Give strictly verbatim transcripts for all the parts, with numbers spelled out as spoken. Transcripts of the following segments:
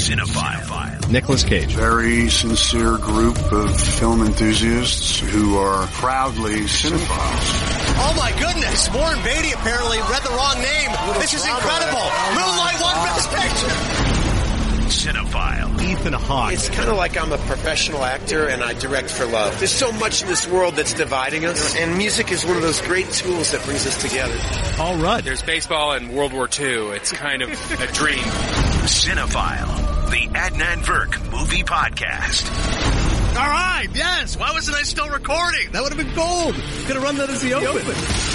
Cinephile. Nicolas Cage. Very sincere group of film enthusiasts who are proudly cinephiles. Oh my goodness! Warren Beatty apparently read the wrong name. This is incredible. Moonlight won Best Picture. Cinephile. Ethan Hawke. It's kind of like I'm a professional actor and I direct for love. There's so much in this world that's dividing us, and music is one of those great tools that brings us together. All right. There's baseball and World War Two. It's kind of a dream. Cinephile, the Adnan Virk movie podcast. All right, yes. Why wasn't I still recording? That would have been gold. Could have run that as the open. The open.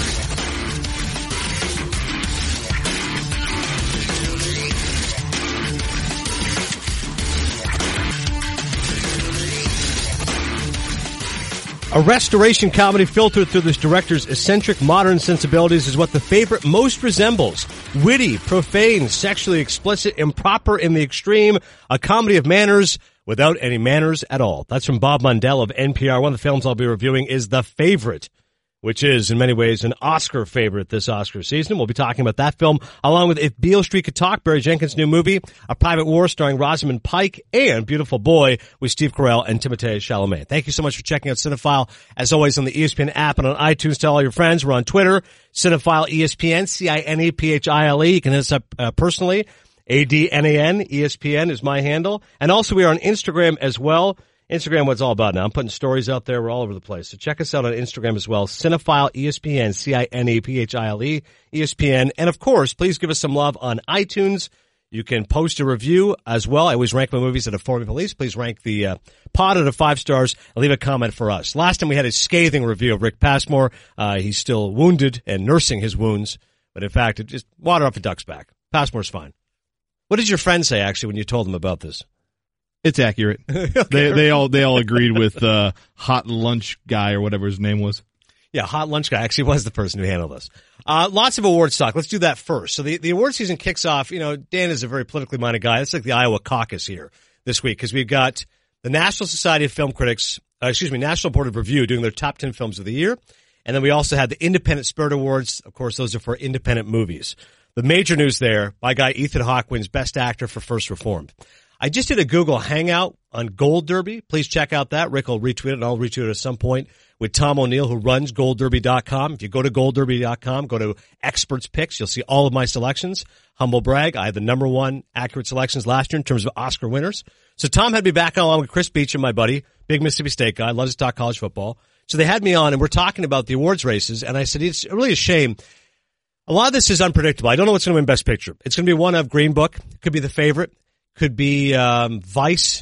A restoration comedy filtered through this director's eccentric modern sensibilities is what The Favorite most resembles. Witty, profane, sexually explicit, improper in the extreme, a comedy of manners without any manners at all. That's from Bob Mundell of N P R. One of the films I'll be reviewing is The Favorite, which is in many ways an Oscar favorite this Oscar season. We'll be talking about that film along with If Beale Street Could Talk, Barry Jenkins' new movie, A Private War starring Rosamund Pike, and Beautiful Boy with Steve Carell and Timothée Chalamet. Thank you so much for checking out Cinephile, as always, on the E S P N app and on iTunes. Tell all your friends. We're on Twitter, Cinephile E S P N, C I N E P H I L E. You can hit us up uh, personally. A D N A N, E S P N is my handle. And also we are on Instagram as well. Instagram, what it's all about now. I'm putting stories out there. We're all over the place. So check us out on Instagram as well. Cinephile E S P N, C I N E P H I L E, E S P N. And of course, please give us some love on iTunes. You can post a review as well. I always rank my movies at a four at least. Please rank the uh, pod at a five stars and leave a comment for us. Last time we had a scathing review of Rick Passmore. Uh, he's still wounded and nursing his wounds. But in fact, it just water off a duck's back. Passmore's fine. What did your friend say, actually, when you told him about this? It's accurate. okay. They they all they all agreed with uh, Hot Lunch Guy or whatever his name was. Yeah, Hot Lunch Guy actually was the person who handled this. Uh, lots of awards talk. Let's do that first. So the, the award season kicks off. You know, Dan is a very politically minded guy. It's like the Iowa caucus here this week because we've got the National Society of Film Critics, uh, excuse me, National Board of Review doing their top ten films of the year. And then we also had the Independent Spirit Awards. Of course, those are for independent movies. The major news there, my guy Ethan Hawke wins Best Actor for First Reformed. I just did a Google Hangout on Gold Derby. Please check out that. Rick will retweet it, and I'll retweet it at some point with Tom O'Neill, who runs gold derby dot com. If you go to gold derby dot com, go to Experts Picks, you'll see all of my selections. Humble brag, I had the number one accurate selections last year in terms of Oscar winners. So Tom had me back on along with Chris Beecham, my buddy, big Mississippi State guy, loves to talk college football. So they had me on, and we're talking about the awards races, and I said, it's really a shame. A lot of this is unpredictable. I don't know what's going to win Best Picture. It's going to be one of Green Book. It could be The Favorite. Could be um, Vice.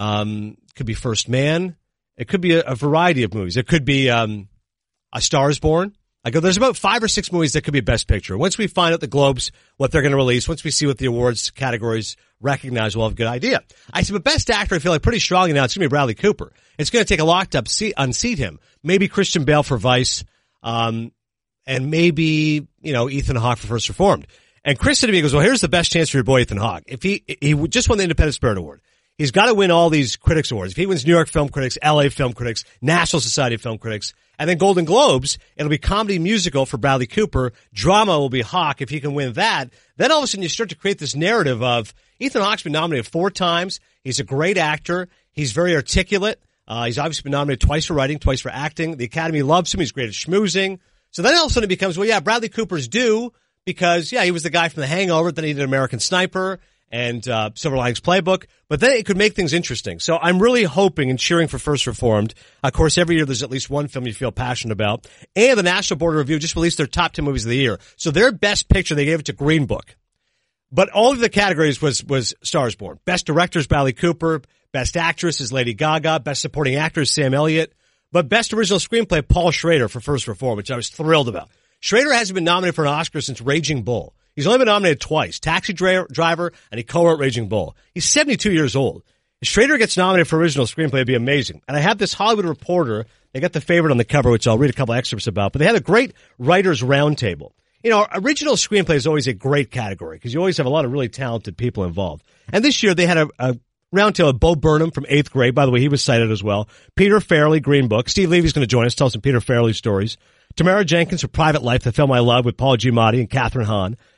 Um, could be First Man. It could be a, a variety of movies. It could be um, A Star is Born. I go, there's about five or six movies that could be Best Picture. Once we find out the Globes, what they're going to release, once we see what the awards categories recognize, we'll have a good idea. I said, but Best Actor, I feel like pretty strongly now, it's going to be Bradley Cooper. It's going to take a locked up seat, unseat him. Maybe Christian Bale for Vice, um, and maybe, you know, Ethan Hawke for First Reformed. And Chris said to me, he goes, well, here's the best chance for your boy Ethan Hawke. If he, he just won the Independent Spirit Award. He's got to win all these critics awards. If he wins New York Film Critics, L A Film Critics, National Society of Film Critics, and then Golden Globes, it'll be comedy musical for Bradley Cooper. Drama will be Hawke. If he can win that, then all of a sudden you start to create this narrative of Ethan Hawke's been nominated four times. He's a great actor. He's very articulate. Uh, he's obviously been nominated twice for writing, twice for acting. The Academy loves him. He's great at schmoozing. So then all of a sudden it becomes, well, yeah, Bradley Cooper's due. Because, yeah, he was the guy from The Hangover, then he did American Sniper and uh Silver Linings Playbook, but then it could make things interesting. So I'm really hoping and cheering for First Reformed. Of course, every year there's at least one film you feel passionate about. And the National Board of Review just released their top ten movies of the year. So their Best Picture, they gave it to Green Book. But all of the categories was was Stars Born. Best Director is Bradley Cooper. Best Actress is Lady Gaga. Best Supporting Actor is Sam Elliott. But Best Original Screenplay, Paul Schrader for First Reformed, which I was thrilled about. Schrader hasn't been nominated for an Oscar since Raging Bull. He's only been nominated twice, Taxi Driver, and he co-wrote Raging Bull. He's seventy-two years old. If Schrader gets nominated for Original Screenplay, it'd be amazing. And I have this Hollywood Reporter, they got The Favorite on the cover, which I'll read a couple excerpts about, but they had a great writers roundtable. You know, original screenplay is always a great category because you always have a lot of really talented people involved. And this year they had a, a roundtable of Bo Burnham from eighth grade. By the way, he was cited as well. Peter Farrelly, Green Book. Steve Levy's going to join us, tell some Peter Farrelly stories. Tamara Jenkins for Private Life, the film I love with Paul Giamatti and Catherine Hahn.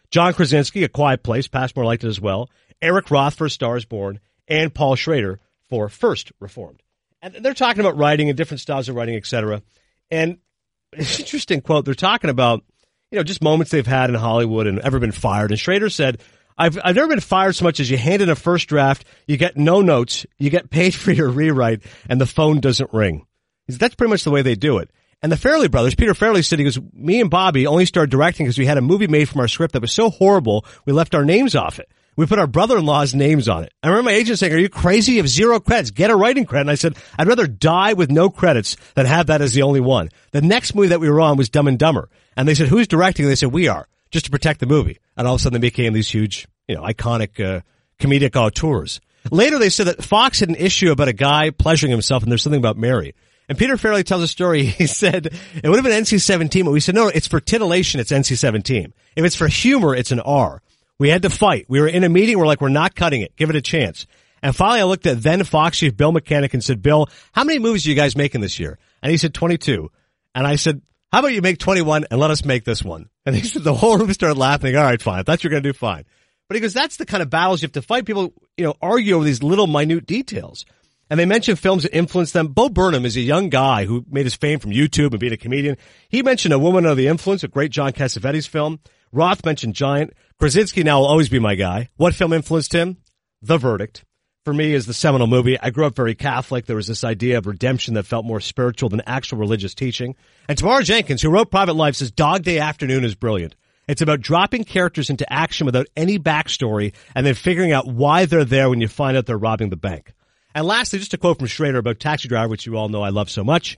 John Krasinski, A Quiet Place, Passmore liked it as well. Eric Roth for A Star is Born, and Paul Schrader for First Reformed. And they're talking about writing and different styles of writing, et cetera. And it's an interesting quote. They're talking about, you know, just moments they've had in Hollywood and ever been fired. And Schrader said, I've, I've never been fired so much as you hand in a first draft, you get no notes, you get paid for your rewrite, and the phone doesn't ring. He said, that's pretty much the way they do it. And the Farrelly brothers, Peter Farrelly said, he goes, me and Bobby only started directing because we had a movie made from our script that was so horrible, we left our names off it. We put our brother-in-law's names on it. I remember my agent saying, are you crazy? You have zero credits. Get a writing credit. And I said, I'd rather die with no credits than have that as the only one. The next movie that we were on was Dumb and Dumber. And they said, who's directing? And they said, we are, just to protect the movie. And all of a sudden they became these huge, you know, iconic, uh, comedic auteurs. Later they said that Fox had an issue about a guy pleasuring himself and there's something about Mary. And Peter Farrelly tells a story. He said, it would have been N C seventeen, but we said, no, it's for titillation. It's N C seventeen. If it's for humor, it's an R. We had to fight. We were in a meeting. We're like, we're not cutting it. Give it a chance. And finally, I looked at then Fox chief Bill Mechanic and said, Bill, how many movies are you guys making this year? And he said, twenty-two. And I said, how about you make twenty-one and let us make this one? And he said, the whole room started laughing. All right, fine. I thought you were going to do fine. But he goes, that's the kind of battles you have to fight. People, you know, argue over these little minute details. And they mentioned films that influenced them. Bo Burnham is a young guy who made his fame from YouTube and being a comedian. He mentioned A Woman Under the Influence, a great John Cassavetes film. Roth mentioned Giant. Krasinski now will always be my guy. What film influenced him? The Verdict. For me, is the seminal movie. I grew up very Catholic. There was this idea of redemption that felt more spiritual than actual religious teaching. And Tamara Jenkins, who wrote Private Life, says Dog Day Afternoon is brilliant. It's about dropping characters into action without any backstory and then figuring out why they're there when you find out they're robbing the bank. And lastly, just a quote from Schrader about Taxi Driver, which you all know I love so much.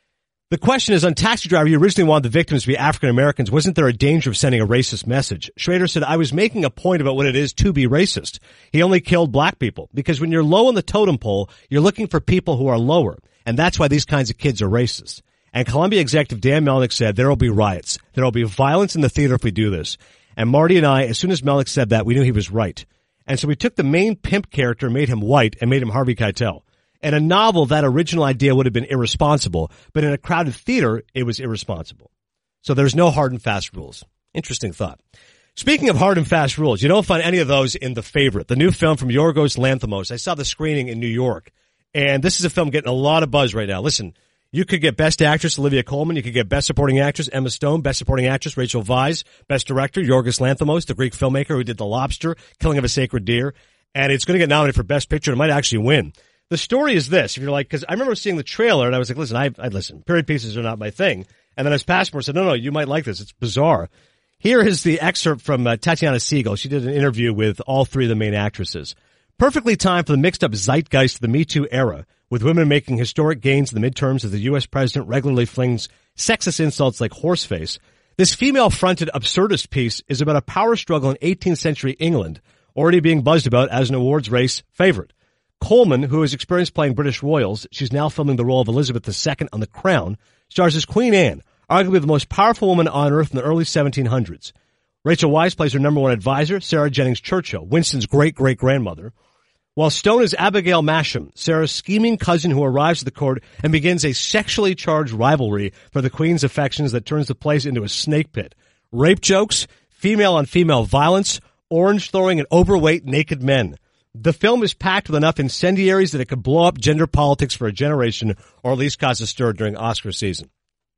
The question is, on Taxi Driver, you originally wanted the victims to be African Americans. Wasn't there a danger of sending a racist message? Schrader said, I was making a point about what it is to be racist. He only killed black people. Because when you're low on the totem pole, you're looking for people who are lower. And that's why these kinds of kids are racist. And Columbia executive Dan Melnick said, there will be riots. There will be violence in the theater if we do this. And Marty and I, as soon as Melnick said that, we knew he was right. And so we took the main pimp character, made him white, and made him Harvey Keitel. In a novel, that original idea would have been irresponsible, but in a crowded theater, it was irresponsible. So there's no hard and fast rules. Interesting thought. Speaking of hard and fast rules, you don't find any of those in The Favorite, the new film from Yorgos Lanthimos. I saw the screening in New York, and this is a film getting a lot of buzz right now. Listen, you could get Best Actress, Olivia Colman. You could get Best Supporting Actress, Emma Stone. Best Supporting Actress, Rachel Weisz. Best Director, Yorgos Lanthimos, the Greek filmmaker who did The Lobster, Killing of a Sacred Deer. And it's going to get nominated for Best Picture. It might actually win. The story is this. If you're like, because I remember seeing the trailer and I was like, listen, I, I listen, period pieces are not my thing. And then as Passmore said, no, no, you might like this. It's bizarre. Here is the excerpt from uh, Tatiana Siegel. She did an interview with all three of the main actresses. Perfectly timed for the mixed-up zeitgeist of the Me Too era, with women making historic gains in the midterms as the U S president regularly flings sexist insults like horseface. This female-fronted absurdist piece is about a power struggle in eighteenth century England, already being buzzed about as an awards race favorite. Coleman, who has experience playing British royals, she's now filming the role of Elizabeth the Second on The Crown, stars as Queen Anne, arguably the most powerful woman on earth in the early seventeen hundreds. Rachel Weisz plays her number one advisor, Sarah Jennings Churchill, Winston's great-great-grandmother, while Stone is Abigail Masham, Sarah's scheming cousin who arrives at the court and begins a sexually charged rivalry for the Queen's affections that turns the place into a snake pit. Rape jokes, female-on-female violence, orange-throwing, and overweight naked men. The film is packed with enough incendiaries that it could blow up gender politics for a generation, or at least cause a stir during Oscar season.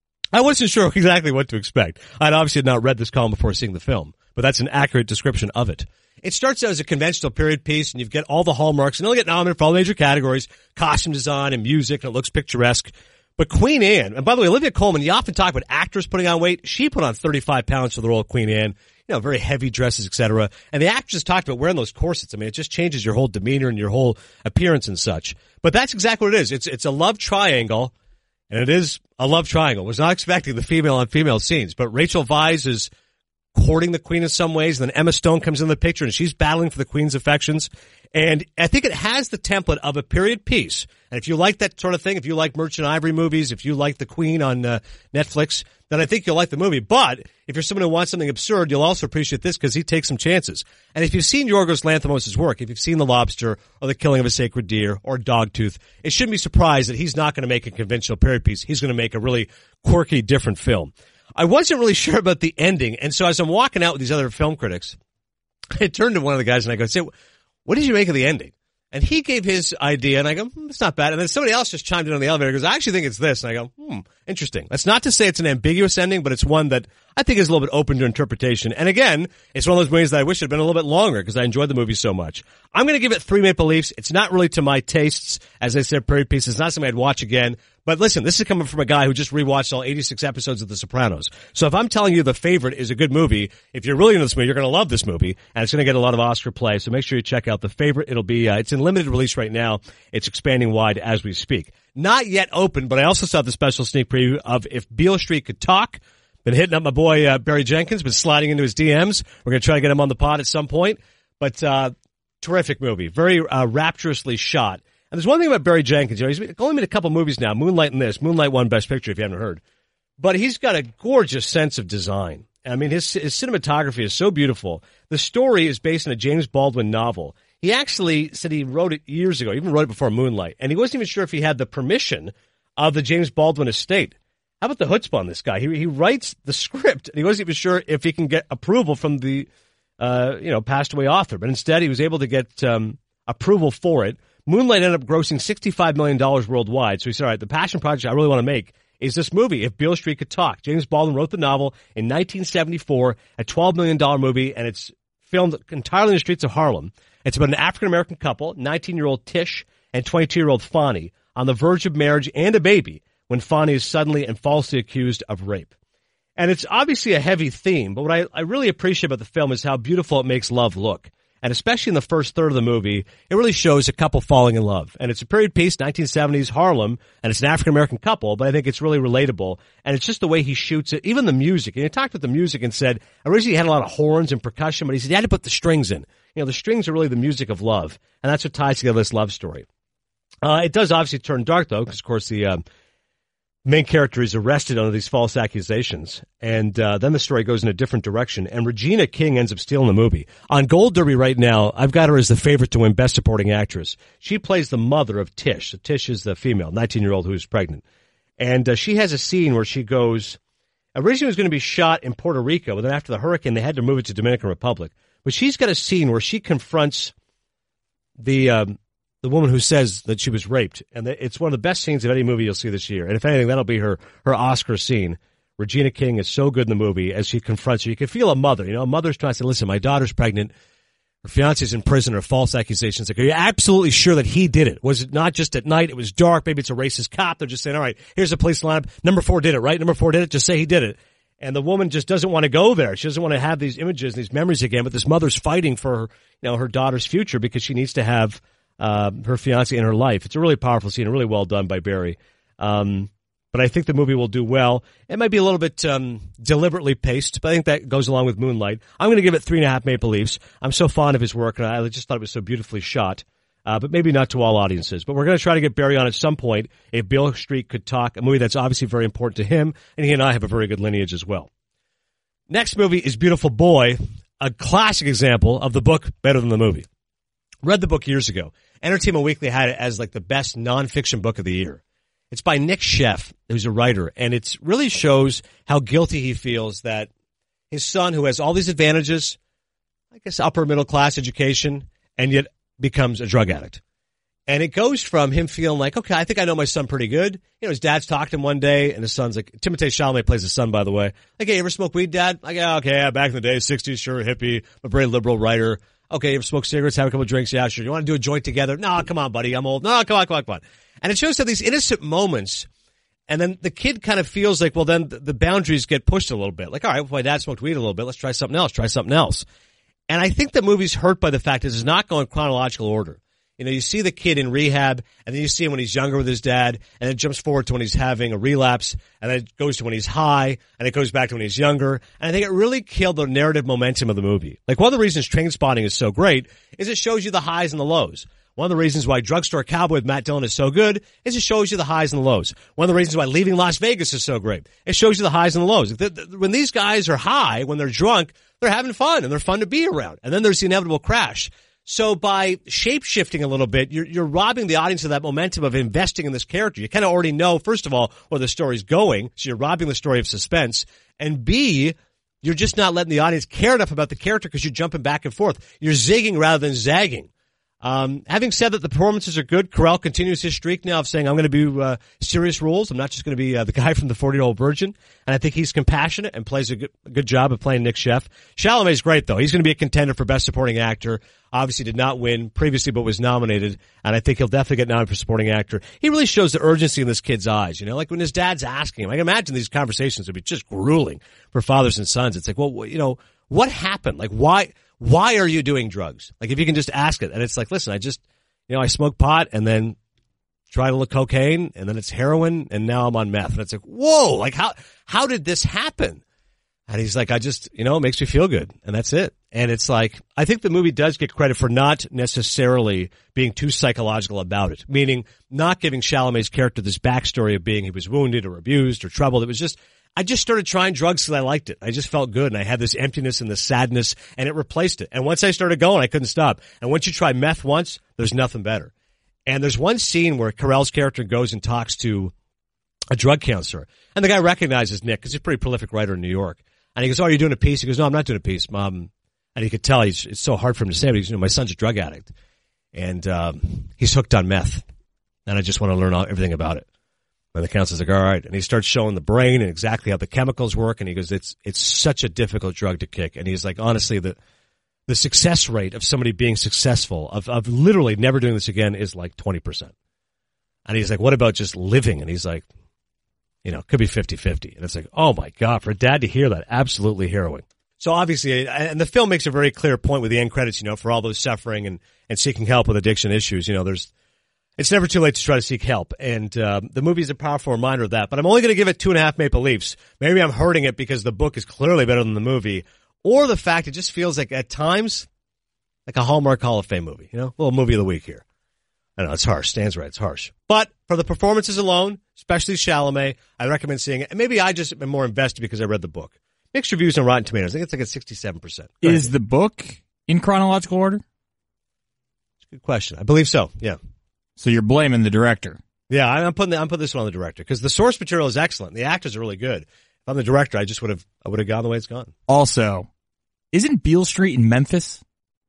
I wasn't sure exactly what to expect. I'd obviously not read this column before seeing the film, but that's an accurate description of it. It starts out as a conventional period piece, and you get all the hallmarks, and it'll get nominated for all the major categories, costume design and music, and it looks picturesque. But Queen Anne, and by the way, Olivia Colman, you often talk about actors putting on weight. She put on thirty-five pounds for the role of Queen Anne. You know, very heavy dresses, et cetera. And the actress talked about wearing those corsets. I mean, it just changes your whole demeanor and your whole appearance and such. But that's exactly what it is. It's, it's a love triangle, and it is a love triangle. I was not expecting the female-on-female scenes, but Rachel Weisz is courting the Queen in some ways, and then Emma Stone comes in the picture, and she's battling for the Queen's affections. And I think it has the template of a period piece. And if you like that sort of thing, if you like Merchant Ivory movies, if you like The Queen on uh, Netflix, then I think you'll like the movie. But if you're someone who wants something absurd, you'll also appreciate this because he takes some chances. And if you've seen Yorgos Lanthimos' work, if you've seen The Lobster or The Killing of a Sacred Deer or Dogtooth, it shouldn't be surprised that he's not going to make a conventional period piece. He's going to make a really quirky, different film. I wasn't really sure about the ending. And so as I'm walking out with these other film critics, I turned to one of the guys and I go, say, what did you make of the ending? And he gave his idea, and I go, hmm, it's not bad. And then somebody else just chimed in on the elevator and goes, I actually think it's this. And I go, hmm, interesting. That's not to say it's an ambiguous ending, but it's one that I think is a little bit open to interpretation. And again, it's one of those movies that I wish had been a little bit longer because I enjoyed the movie so much. I'm going to give it three Maple Leafs. It's not really to my tastes. As I said, period piece. It's not something I'd watch again. But listen, this is coming from a guy who just rewatched all eighty-six episodes of The Sopranos. So if I'm telling you The Favorite is a good movie, if you're really into this movie, you're going to love this movie, and it's going to get a lot of Oscar play. So make sure you check out The Favorite. It'll be, uh, it's in limited release right now. It's expanding wide as we speak. Not yet open, but I also saw the special sneak preview of If Beale Street Could Talk. Been hitting up my boy, uh, Barry Jenkins, been sliding into his D Ms. We're going to try to get him on the pod at some point. But, uh, terrific movie. Very, uh, rapturously shot. And there's one thing about Barry Jenkins. You know, he's only made a couple movies now. Moonlight and this. Moonlight won Best Picture, if you haven't heard. But he's got a gorgeous sense of design. I mean, his, his cinematography is so beautiful. The story is based on a James Baldwin novel. He actually said he wrote it years ago, even wrote it before Moonlight. And he wasn't even sure if he had the permission of the James Baldwin estate. How about the chutzpah on this guy? He, he writes the script, and he wasn't even sure if he can get approval from the, uh, you know, passed away author. But instead, he was able to get um, approval for it. Moonlight ended up grossing sixty-five million dollars worldwide. So he said, all right, the passion project I really want to make is this movie, If Beale Street Could Talk. James Baldwin wrote the novel in nineteen seventy-four, a twelve million dollars movie, and it's filmed entirely in the streets of Harlem. It's about an African-American couple, nineteen-year-old Tish and twenty-two-year-old Fonnie, on the verge of marriage and a baby when Fonnie is suddenly and falsely accused of rape. And it's obviously a heavy theme, but what I, I really appreciate about the film is how beautiful it makes love look. And especially in the first third of the movie, it really shows a couple falling in love. And it's a period piece, nineteen seventies Harlem, and it's an African-American couple, but I think it's really relatable. And it's just the way he shoots it, even the music. And he talked about the music and said, originally he had a lot of horns and percussion, but he said he had to put the strings in. You know, the strings are really the music of love, and that's what ties together this love story. Uh, it does obviously turn dark, though, because, of course, the uh, main character is arrested under these false accusations, and uh, then the story goes in a different direction, and Regina King ends up stealing the movie. On Gold Derby right now, I've got her as the favorite to win Best Supporting Actress. She plays the mother of Tish. So Tish is the female, nineteen-year-old who is pregnant. And uh, she has a scene where she goes, originally it was going to be shot in Puerto Rico, but then after the hurricane, they had to move it to Dominican Republic. But she's got a scene where she confronts the um, the woman who says that she was raped. And it's one of the best scenes of any movie you'll see this year. And if anything, that'll be her, her Oscar scene. Regina King is so good in the movie as she confronts her. You can feel a mother. You know, a mother's trying to say, listen, my daughter's pregnant. Her fiance's in prison or false accusations. Like, are you absolutely sure that he did it? Was it not just at night? It was dark. Maybe it's a racist cop. They're just saying, all right, here's a police lineup. Number four did it, right? Number four did it. Just say he did it. And the woman just doesn't want to go there. She doesn't want to have these images, these memories again. But this mother's fighting for her, you know, her daughter's future because she needs to have uh, her fiance in her life. It's a really powerful scene, really well done by Barry. Um, but I think the movie will do well. It might be a little bit um, deliberately paced, but I think that goes along with Moonlight. I'm going to give it three and a half Maple Leafs. I'm so fond of his work, and I just thought it was so beautifully shot. Uh, but maybe not to all audiences. But we're going to try to get Barry on at some point. If Beale Street Could Talk, a movie that's obviously very important to him, and he and I have a very good lineage as well. Next movie is Beautiful Boy, a classic example of the book better than the movie. Read the book years ago. Entertainment Weekly had it as like the best nonfiction book of the year. It's by Nick Sheff, who's a writer, and it really shows how guilty he feels that his son, who has all these advantages, I guess upper middle class education, and yet becomes a drug addict. And it goes from him feeling like, okay, I think I know my son pretty good. You know, his dad's talked to him one day, and his son's like, Timothée Chalamet plays his son, by the way. Like, hey, you ever smoke weed, Dad? Like, yeah, okay, yeah, back in the day, sixties, sure, hippie, a very liberal writer. Okay, you ever smoke cigarettes, have a couple of drinks? Yeah, sure. You want to do a joint together? No, come on, buddy, I'm old. No, come on, come on, come on. And it shows how these innocent moments, and then the kid kind of feels like, well, then the boundaries get pushed a little bit. Like, all right, well, my dad smoked weed a little bit. Let's try something else, try something else. And I think the movie's hurt by the fact that it's not going chronological order. You know, you see the kid in rehab, and then you see him when he's younger with his dad, and then it jumps forward to when he's having a relapse, and then it goes to when he's high, and it goes back to when he's younger. And I think it really killed the narrative momentum of the movie. Like, one of the reasons Trainspotting is so great is it shows you the highs and the lows. One of the reasons why Drugstore Cowboy with Matt Dillon is so good is it shows you the highs and the lows. One of the reasons why Leaving Las Vegas is so great, it shows you the highs and the lows. When these guys are high, when they're drunk, they're having fun, and they're fun to be around. And then there's the inevitable crash. So by shape-shifting a little bit, you're, you're robbing the audience of that momentum of investing in this character. You kind of already know, first of all, where the story's going, so you're robbing the story of suspense. And B, you're just not letting the audience care enough about the character because you're jumping back and forth. You're zigging rather than zagging. Um, having said that the performances are good, Carell continues his streak now of saying, I'm going to be uh, serious roles. I'm not just going to be uh, the guy from the forty-year-old Virgin. And I think he's compassionate and plays a good, a good job of playing Nick Sheff. Chalamet's great, though. He's going to be a contender for Best Supporting Actor. Obviously did not win previously, but was nominated. And I think he'll definitely get nominated for Supporting Actor. He really shows the urgency in this kid's eyes. You know, like when his dad's asking him, I can imagine these conversations would be just grueling for fathers and sons. It's like, well, you know, what happened? Like, why... Why are you doing drugs? Like, if you can just ask it. And it's like, listen, I just, you know, I smoke pot and then tried a little cocaine and then it's heroin and now I'm on meth. And it's like, whoa, like how, how did this happen? And he's like, I just, you know, it makes me feel good. And that's it. And it's like, I think the movie does get credit for not necessarily being too psychological about it, meaning not giving Chalamet's character this backstory of being he was wounded or abused or troubled. It was just, I just started trying drugs because I liked it. I just felt good, and I had this emptiness and this sadness, and it replaced it. And once I started going, I couldn't stop. And once you try meth once, there's nothing better. And there's one scene where Carell's character goes and talks to a drug counselor, and the guy recognizes Nick because he's a pretty prolific writer in New York. And he goes, "Oh, are you doing a piece?" He goes, "No, I'm not doing a piece, Mom." And he could tell he's, it's so hard for him to say, but he's, you know, my son's a drug addict, and um, he's hooked on meth, and I just want to learn all, everything about it. And the counselor's like, all right. And he starts showing the brain and exactly how the chemicals work. And he goes, it's, it's such a difficult drug to kick. And he's like, honestly, the, the success rate of somebody being successful, of, of literally never doing this again is like twenty percent. And he's like, what about just living? And he's like, you know, it could be fifty-fifty. And it's like, oh my God, for a dad to hear that, absolutely harrowing. So obviously, and the film makes a very clear point with the end credits, you know, for all those suffering and, and seeking help with addiction issues. You know, there's, it's never too late to try to seek help, and um, the movie is a powerful reminder of that. But I'm only going to give it two and a half Maple Leafs. Maybe I'm hurting it because the book is clearly better than the movie, or the fact it just feels like at times like a Hallmark Hall of Fame movie. You know, a little movie of the week here. I know it's harsh. Stan's right. It's harsh. But for the performances alone, especially Chalamet, I recommend seeing it. And maybe I just am more invested because I read the book. Mixed reviews on Rotten Tomatoes. I think it's like a sixty-seven percent. Is the book in chronological order? It's a good question. I believe so. Yeah. So you're blaming the director. Yeah, I'm putting the, I'm putting this one on the director because the source material is excellent. The actors are really good. If I'm the director, I just would have I would have gone the way it's gone. Also, isn't Beale Street in Memphis?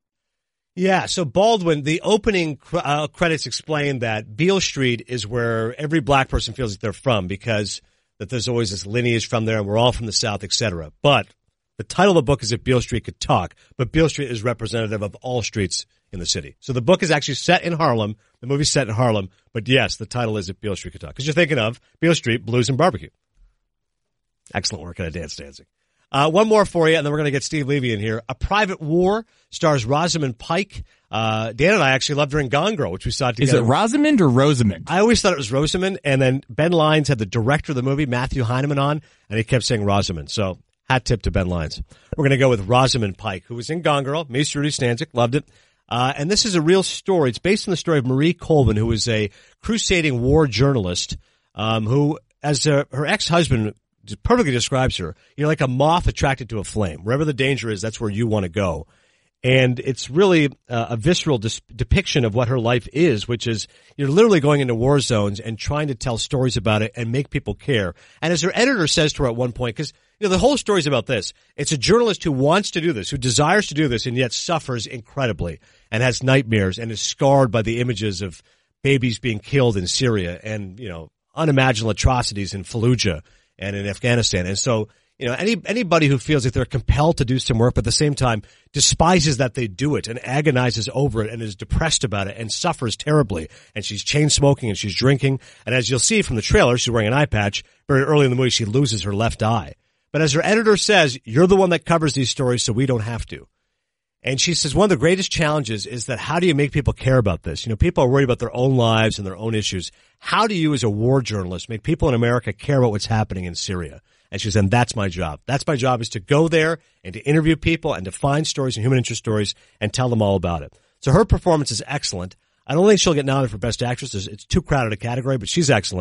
Yeah, so Baldwin, the opening uh, credits explain that Beale Street is where every black person feels that they're from because that there's always this lineage from there and we're all from the South, et cetera. But the title of the book is If Beale Street Could Talk, but Beale Street is representative of all streets in the city. So the book is actually set in Harlem. The movie's set in Harlem. But yes, the title is If Beale Street Could Talk. Because you're thinking of Beale Street, Blues and Barbecue. Excellent work out of Dan Stanzik. Uh, one more for you, and then we're going to get Steve Levy in here. A Private War stars Rosamund Pike. Uh, Dan and I actually loved her in Gone Girl, which we saw together. Is it Rosamund or Rosamund? I always thought it was Rosamund. And then Ben Lyons had the director of the movie, Matthew Heineman, on, and he kept saying Rosamund. So hat tip to Ben Lyons. We're going to go with Rosamund Pike, who was in Gone Girl. Me, Rudy Stanzik, loved it. Uh, and this is a real story. It's based on the story of Marie Colvin, who was a crusading war journalist, um, who, as a, her ex-husband perfectly describes her, you're like a moth attracted to a flame. Wherever the danger is, that's where you want to go. And it's really uh, a visceral dis- depiction of what her life is, which is you're literally going into war zones and trying to tell stories about it and make people care. And as her editor says to her at one point, because you know the whole story is about this, it's a journalist who wants to do this, who desires to do this, and yet suffers incredibly and has nightmares and is scarred by the images of babies being killed in Syria and, you know, unimaginable atrocities in Fallujah and in Afghanistan. And so, you know, any anybody who feels that they're compelled to do some work, but at the same time despises that they do it and agonizes over it and is depressed about it and suffers terribly. And she's chain smoking and she's drinking. And as you'll see from the trailer, she's wearing an eye patch. Very early in the movie, she loses her left eye. But as her editor says, you're the one that covers these stories, so we don't have to. And she says one of the greatest challenges is that how do you make people care about this? You know, people are worried about their own lives and their own issues. How do you as a war journalist make people in America care about what's happening in Syria? And she said, that's my job. That's my job is to go there and to interview people and to find stories and human interest stories and tell them all about it. So her performance is excellent. I don't think she'll get nominated for Best Actress. It's too crowded a category, but she's excellent.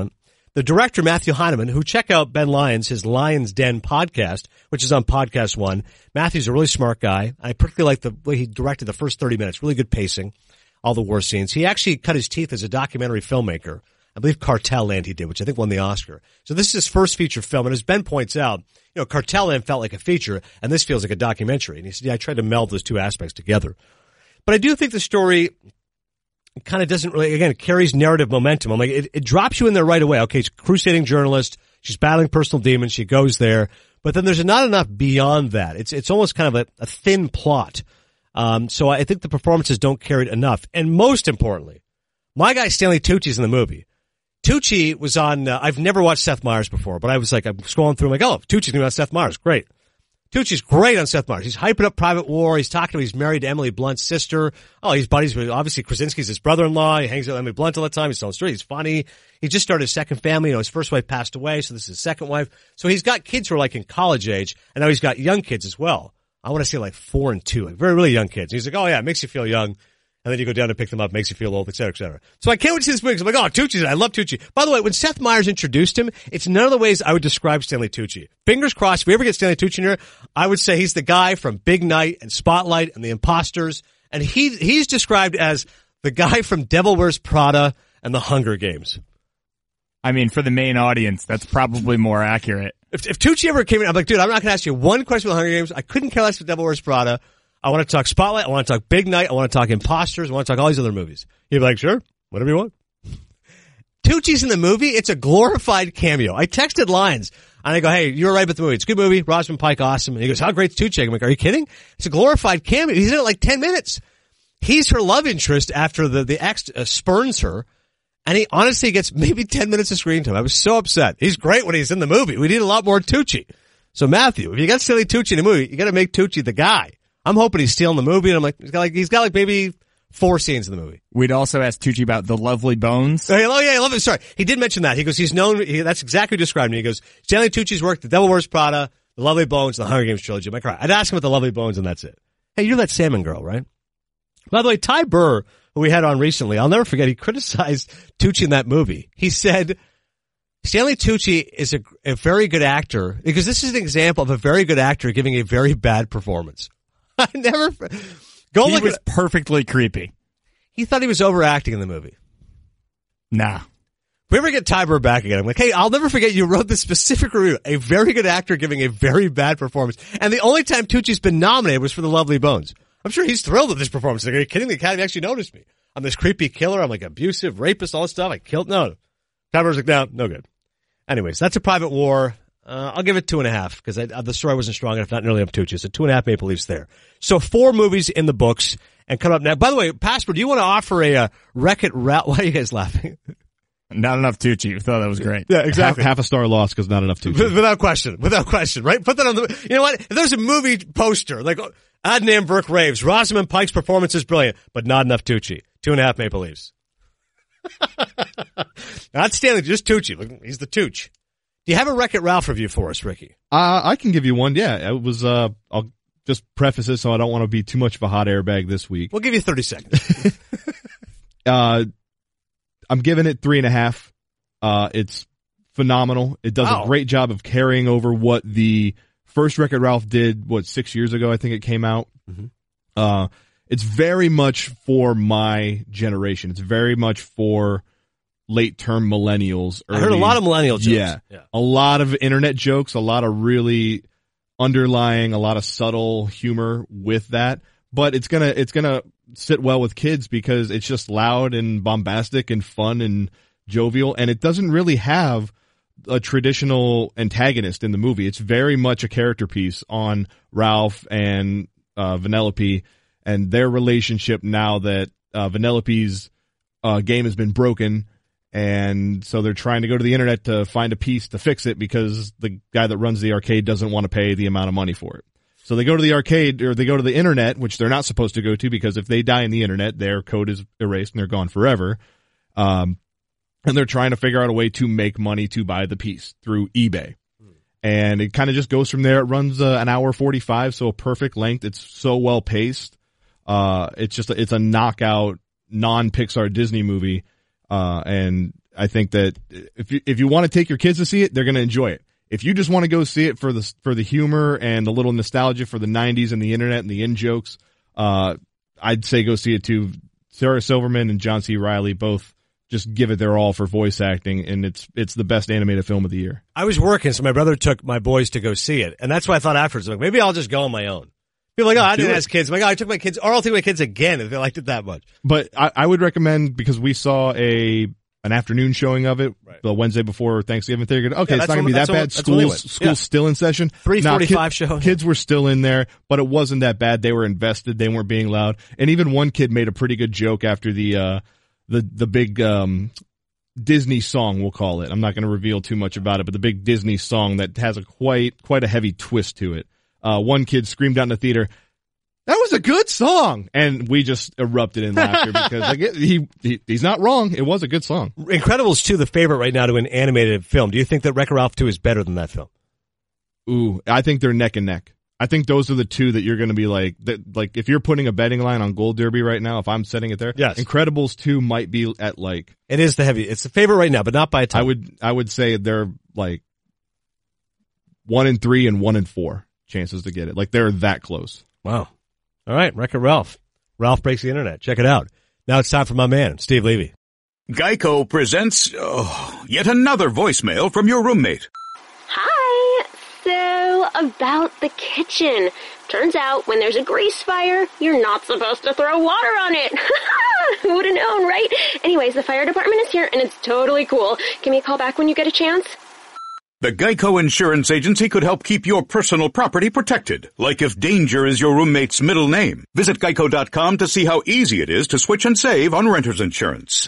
The director, Matthew Heineman, who check out Ben Lyons, his Lions Den podcast, which is on Podcast One. Matthew's a really smart guy. I particularly like the way he directed the first thirty minutes. Really good pacing. All the war scenes. He actually cut his teeth as a documentary filmmaker. I believe Cartel Land he did, which I think won the Oscar. So this is his first feature film. And as Ben points out, you know, Cartel Land felt like a feature, and this feels like a documentary. And he said, yeah, I tried to meld those two aspects together. But I do think the story kind of doesn't really, again, it carries narrative momentum. I'm like, it, it drops you in there right away. Okay, she's a crusading journalist. She's battling personal demons. She goes there. But then there's not enough beyond that. It's it's almost kind of a, a thin plot. Um, so I think the performances don't carry it enough. And most importantly, my guy Stanley Tucci's in the movie. Tucci was on, uh, I've never watched Seth Meyers before, but I was like, I'm scrolling through, I'm like, oh, Tucci's going to be on Seth Meyers. Great. Tucci's great on Seth Meyers. He's hyping up Private War. He's talking to, he's married to Emily Blunt's sister. Oh, he's buddies with, obviously, Krasinski's his brother-in-law. He hangs out with Emily Blunt all the time. He's telling stories. He's funny. He just started his second family. You know, his first wife passed away, so this is his second wife. So he's got kids who are like in college age, and now he's got young kids as well. I want to say like four and two, like very, really young kids. He's like, oh yeah, it makes you feel young. And then you go down and pick them up, makes you feel old, et cetera, et cetera. So I can't wait to see this movie. I'm like, oh, Tucci's, I love Tucci. By the way, when Seth Meyers introduced him, it's none of the ways I would describe Stanley Tucci. Fingers crossed, if we ever get Stanley Tucci in here, I would say he's the guy from Big Night and Spotlight and The Imposters. And he, he's described as the guy from Devil Wears Prada and The Hunger Games. I mean, for the main audience, that's probably more accurate. If, if Tucci ever came in, I'm like, dude, I'm not going to ask you one question about The Hunger Games. I couldn't care less for Devil Wears Prada. I want to talk Spotlight. I want to talk Big Night. I want to talk Imposters. I want to talk all these other movies. You'd be like, sure, whatever you want. Tucci's in the movie. It's a glorified cameo. I texted Lyons and I go, hey, you were right about the movie. It's a good movie. Rosamund Pike, awesome. And he goes, how great's Tucci? I'm like, are you kidding? It's a glorified cameo. He's in it like ten minutes. He's her love interest after the, the ex uh, spurns her. And he honestly gets maybe ten minutes of screen time. I was so upset. He's great when he's in the movie. We need a lot more Tucci. So Matthew, if you got Stanley Tucci in a movie, you got to make Tucci the guy. I'm hoping he's stealing the movie, and I'm like, he's got like, he's got like maybe four scenes in the movie. We'd also ask Tucci about The Lovely Bones. Oh, yeah, I love it. Sorry. He did mention that. He goes, he's known, he, that's exactly what he described me. He goes, Stanley Tucci's work, The Devil Wears Prada, The Lovely Bones, The Hunger Games trilogy. I'm like, all right. I'd ask him about The Lovely Bones, and that's it. Hey, you're that salmon girl, right? By the way, Ty Burr, who we had on recently, I'll never forget, he criticized Tucci in that movie. He said, Stanley Tucci is a, a very good actor, because this is an example of a very good actor giving a very bad performance. I never go he look was at, perfectly creepy. He thought he was overacting in the movie. Nah. If we ever get Ty Burr back again, I'm like, hey, I'll never forget you wrote this specific review. A very good actor giving a very bad performance. And the only time Tucci's been nominated was for The Lovely Bones. I'm sure he's thrilled with this performance. Like, are you kidding? The Academy actually noticed me. I'm this creepy killer. I'm like abusive, rapist, all this stuff. I killed. No. Ty Burr's like, no, no good. Anyways, that's a Private War. Uh, I'll give it two and a half because uh, the story wasn't strong enough, not nearly up Tucci. So two and a half Maple Leafs there. So four movies in the books and come up now. By the way, Passport, do you want to offer a uh, Wreck-It Ralph? Why are you guys laughing? Not enough Tucci. I thought that was great. Yeah, exactly. Half, half a star loss because not enough Tucci. Without question. Without question, right? Put that on the, you know what? If there's a movie poster, like Adnan Burke raves, Rosamund Pike's performance is brilliant, but not enough Tucci. Two and a half Maple Leafs. Not Stanley, just Tucci. Look, he's the Tooch. Do you have a Wreck-It Ralph review for us, Ricky? Uh, I can give you one. Yeah, it was, uh, I'll just preface it so I don't want to be too much of a hot airbag this week. We'll give you thirty seconds. uh, I'm giving it three and a half. Uh, it's phenomenal. It does wow. a great job of carrying over what the first Wreck-It Ralph did, what, six years ago, I think it came out. Mm-hmm. Uh, it's very much for my generation. It's very much for late-term millennials. Early, I heard a lot of millennial jokes. Yeah, yeah. A lot of internet jokes, a lot of really underlying, a lot of subtle humor with that. But it's gonna, it's gonna sit well with kids because it's just loud and bombastic and fun and jovial, and it doesn't really have a traditional antagonist in the movie. It's very much a character piece on Ralph and uh, Vanellope and their relationship now that uh, Vanellope's uh, game has been broken. And so they're trying to go to the internet to find a piece to fix it because the guy that runs the arcade doesn't want to pay the amount of money for it. So they go to the arcade or they go to the internet, which they're not supposed to go to because if they die in the internet, their code is erased and they're gone forever. Um, and they're trying to figure out a way to make money to buy the piece through eBay. And it kind of just goes from there. It runs uh, an hour forty-five, so a perfect length. It's so well paced. Uh, it's just, a, it's a knockout non-Pixar Disney movie. Uh, and I think that if you, if you want to take your kids to see it, they're going to enjoy it. If you just want to go see it for the, for the humor and the little nostalgia for the nineties and the internet and the in-jokes, uh, I'd say go see it too. Sarah Silverman and John C. Reilly both just give it their all for voice acting, and it's it's the best animated film of the year. I was working, so my brother took my boys to go see it, and that's why I thought afterwards, like, maybe I'll just go on my own. People are like, oh, I didn't ask kids. I'm like, oh, I took my kids, or I'll take my kids again if they liked it that much. But I, I would recommend, because we saw a an afternoon showing of it right. the Wednesday before Thanksgiving. Okay, yeah, it's not going to be that bad. School's, school's yeah. still in session. three forty-five kid, show. Kids were still in there, but it wasn't that bad. They were invested. They weren't being loud. And even one kid made a pretty good joke after the uh, the the big um, Disney song, we'll call it. I'm not going to reveal too much about it, but the big Disney song that has a quite quite a heavy twist to it. Uh, one kid screamed out in the theater, "That was a good song," and we just erupted in laughter because like it, he, he he's not wrong. It was a good song. Incredibles two, the favorite right now to an animated film. Do you think that Wreck-It Ralph two is better than that film? Ooh, I think they're neck and neck. I think those are the two that you're going to be like that. Like if you're putting a betting line on Gold Derby right now, if I'm setting it there, yes, Incredibles two might be at like it is the heavy. It's the favorite right now, but not by a ton. I would I would say they're like one in three and one in four chances to get it. Like they're that close. Wow. All right, Wreck-It Ralph. Ralph Breaks the Internet. Check it out. Now it's time for my man, Steve Levy. Geico presents oh, yet another voicemail from your roommate. Hi. So, about the kitchen. Turns out when there's a grease fire, you're not supposed to throw water on it. Who would have known, right? Anyways, the fire department is here, and it's totally cool. Give me a call back when you get a chance. The Geico Insurance Agency could help keep your personal property protected, like if danger is your roommate's middle name. Visit geico dot com to see how easy it is to switch and save on renter's insurance.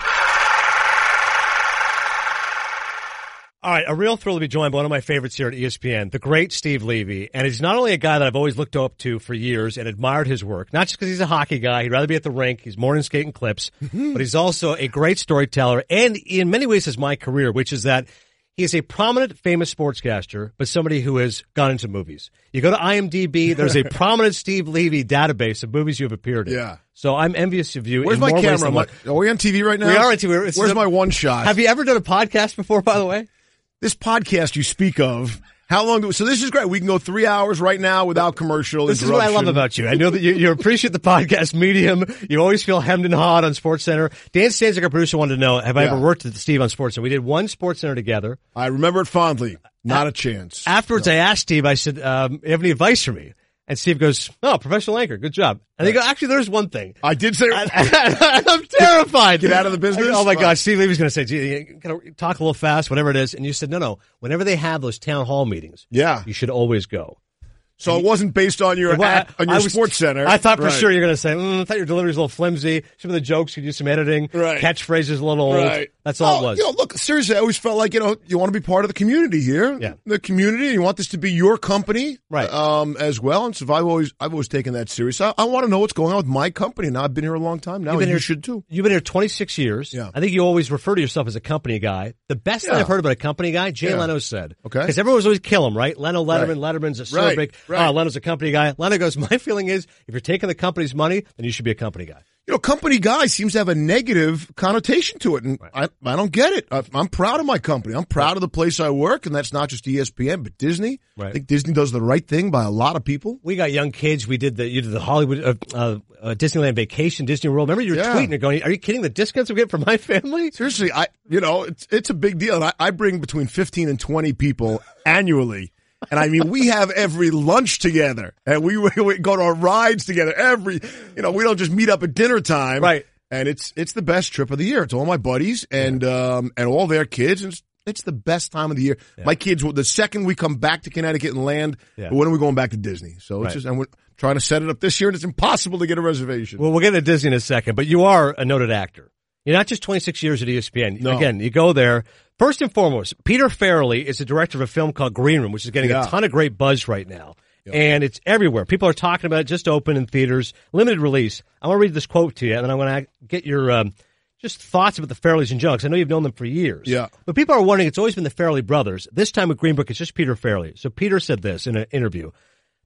All right, a real thrill to be joined by one of my favorites here at E S P N, the great Steve Levy. And he's not only a guy that I've always looked up to for years and admired his work, not just because he's a hockey guy, he'd rather be at the rink, he's morning skating clips, but he's also a great storyteller and in many ways is my career, which is that he is a prominent, famous sportscaster, but somebody who has gone into movies. You go to I M D B, there's a prominent Steve Levy database of movies you have appeared in. Yeah. So I'm envious of you. Where's in my more camera? ways than one. Are we on T V right now? We are on T V. It's Where's a, my one shot? Have you ever done a podcast before, by the way? This podcast you speak of, how long do we, so this is great. We can go three hours right now without commercial This is what I love about you. I know that you, you appreciate the podcast medium. You always feel hemmed and hawed on SportsCenter. Dan Stanzik, our producer, wanted to know, have I Yeah. ever worked with Steve on SportsCenter? We did one SportsCenter together. I remember it fondly. Not a chance. Afterwards, no. I asked Steve, I said, um, you have any advice for me? And Steve goes, oh, professional anchor. Good job. And they go, actually, there's one thing. I did say, I, I, I'm terrified. Get out of the business? I, oh my God. Steve Levy's going to say, gee, you gotta talk a little fast, whatever it is. And you said, no, no. Whenever they have those town hall meetings, yeah, you should always go. So it wasn't based on your, well, at, on your I was, sports center. I thought for right. sure you're going to say, mm, I thought your delivery was a little flimsy. Some of the jokes could use some editing. Right. Catchphrases a little old. Right. That's all oh, it was. You know, look, seriously, I always felt like, you know, you want to be part of the community here. Yeah. The community, and you want this to be your company. Right. Um, as well. And so I've always, I've always taken that serious. I, I want to know what's going on with my company. Now I've been here a long time now. You've been and you here, should too. You've been here twenty-six years. Yeah. I think you always refer to yourself as a company guy. The best Yeah. thing I've heard about a company guy, Jay Yeah. Leno said. Okay. Because everyone was always kill him, right? Leno, Letterman, Right. Letterman's a Right. Cervic. Right. Oh, Leno's a company guy. Leno goes, my feeling is if you're taking the company's money, then you should be a company guy. You know, company guy seems to have a negative connotation to it, and Right. I, I don't get it. I, I'm proud of my company. I'm proud of the place I work, and that's not just E S P N, but Disney. Right. I think Disney does the right thing by a lot of people. We got young kids. We did the you did the Hollywood uh, uh, uh, Disneyland Vacation, Disney World. Remember you were Yeah. tweeting and going, "Are you kidding? The discounts we get for my family?" Seriously, I you know it's it's a big deal. And I, I bring between fifteen and twenty people annually. And I mean, we have every lunch together, and we, we go to our rides together. Every, you know, we don't just meet up at dinner time, Right? And it's it's the best trip of the year. It's all my buddies and um and all their kids, and it's, it's the best time of the year. Yeah. My kids, the second we come back to Connecticut and land, Yeah. when are we going back to Disney? So it's Right. just, and we're trying to set it up this year, and it's impossible to get a reservation. Well, we'll get into Disney in a second, but you are a noted actor. You're not just twenty-six years at E S P N. No. Again, you go there. First and foremost, Peter Farrelly is the director of a film called Green Room, which is getting Yeah. a ton of great buzz right now. Yep. And it's everywhere. People are talking about it, just open in theaters, limited release. I want to read this quote to you, and then I want to get your um, just thoughts about the Farrellys and Joe, because I know you've known them for years. Yeah. But people are wondering, it's always been the Farrelly brothers. This time with Green Book, it's just Peter Farrelly. So Peter said this in an interview.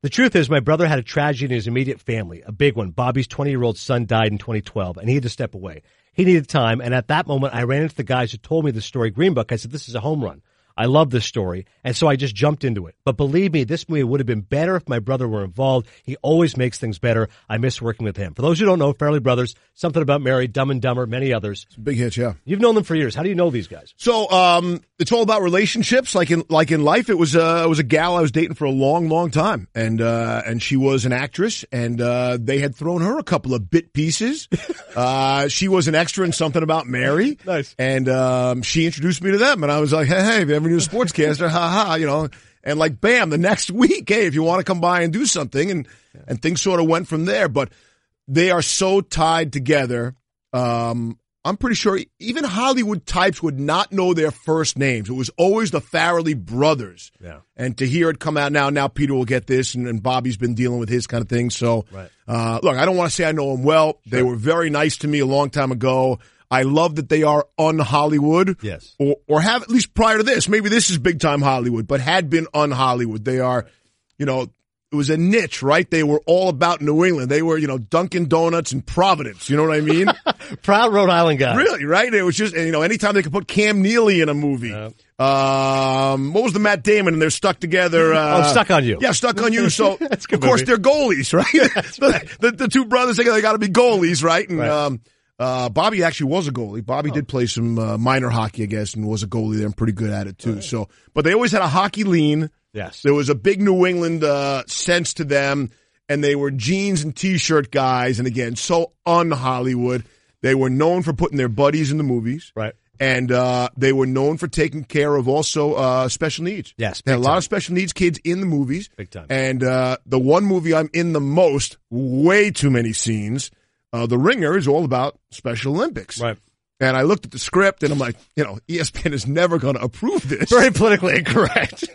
The truth is, my brother had a tragedy in his immediate family, a big one. Bobby's twenty-year-old son died in twenty twelve, and he had to step away. He needed time, and at that moment, I ran into the guys who told me the story, Green Book. I said, this is a home run. I love this story, and so I just jumped into it. But believe me, this movie would have been better if my brother were involved. He always makes things better. I miss working with him. For those who don't know, Farrelly Brothers, Something About Mary, Dumb and Dumber, many others. It's a big hit, yeah. You've known them for years. How do you know these guys? So, um, it's all about relationships. Like in, like in life, it was, uh, it was a gal I was dating for a long, long time. And, uh, and she was an actress, and, uh, they had thrown her a couple of bit pieces. uh, she was an extra in Something About Mary. Nice. And, um, she introduced me to them, and I was like, hey, hey, if you ever need a sportscaster, ha ha, you know. And like, bam, the next week, hey, if you want to come by and do something, and, and things sort of went from there. But they are so tied together. Um, I'm pretty sure even Hollywood types would not know their first names. It was always the Farrelly brothers. Yeah. And to hear it come out now, now Peter will get this, and, and Bobby's been dealing with his kind of thing. So, right. uh, look, I don't want to say I know them well. Sure. They were very nice to me a long time ago. I love that they are un-Hollywood. Yes. Or, or have, at least prior to this, maybe this is big-time Hollywood, but had been un-Hollywood. They are, you know, it was a niche, right? They were all about New England. They were, you know, Dunkin' Donuts and Providence. You know what I mean? Proud Rhode Island guy. Really, right? It was just, you know, anytime they could put Cam Neely in a movie. Yeah. Um, what was the Matt Damon? And they're stuck together. Uh, oh, Stuck on You. Yeah, Stuck on You. So, That's a of good course, movie. they're goalies, right? the, right. The, the two brothers, they, they got to be goalies, right? And, right. um, uh, Bobby actually was a goalie. Bobby oh. did play some uh, minor hockey, I guess, and was a goalie there and pretty good at it, too. Right. So, but they always had a hockey lean. Yes. There was a big New England uh, sense to them, and they were jeans and T-shirt guys, and again, so un-Hollywood. They were known for putting their buddies in the movies. Right. And uh, they were known for taking care of also uh, special needs. Yes. They had a lot time. of special needs kids in the movies. Big time. And uh, the one movie I'm in the most, way too many scenes, uh, The Ringer, is all about Special Olympics. Right. And I looked at the script, and I'm like, you know, E S P N is never going to approve this. Very politically incorrect.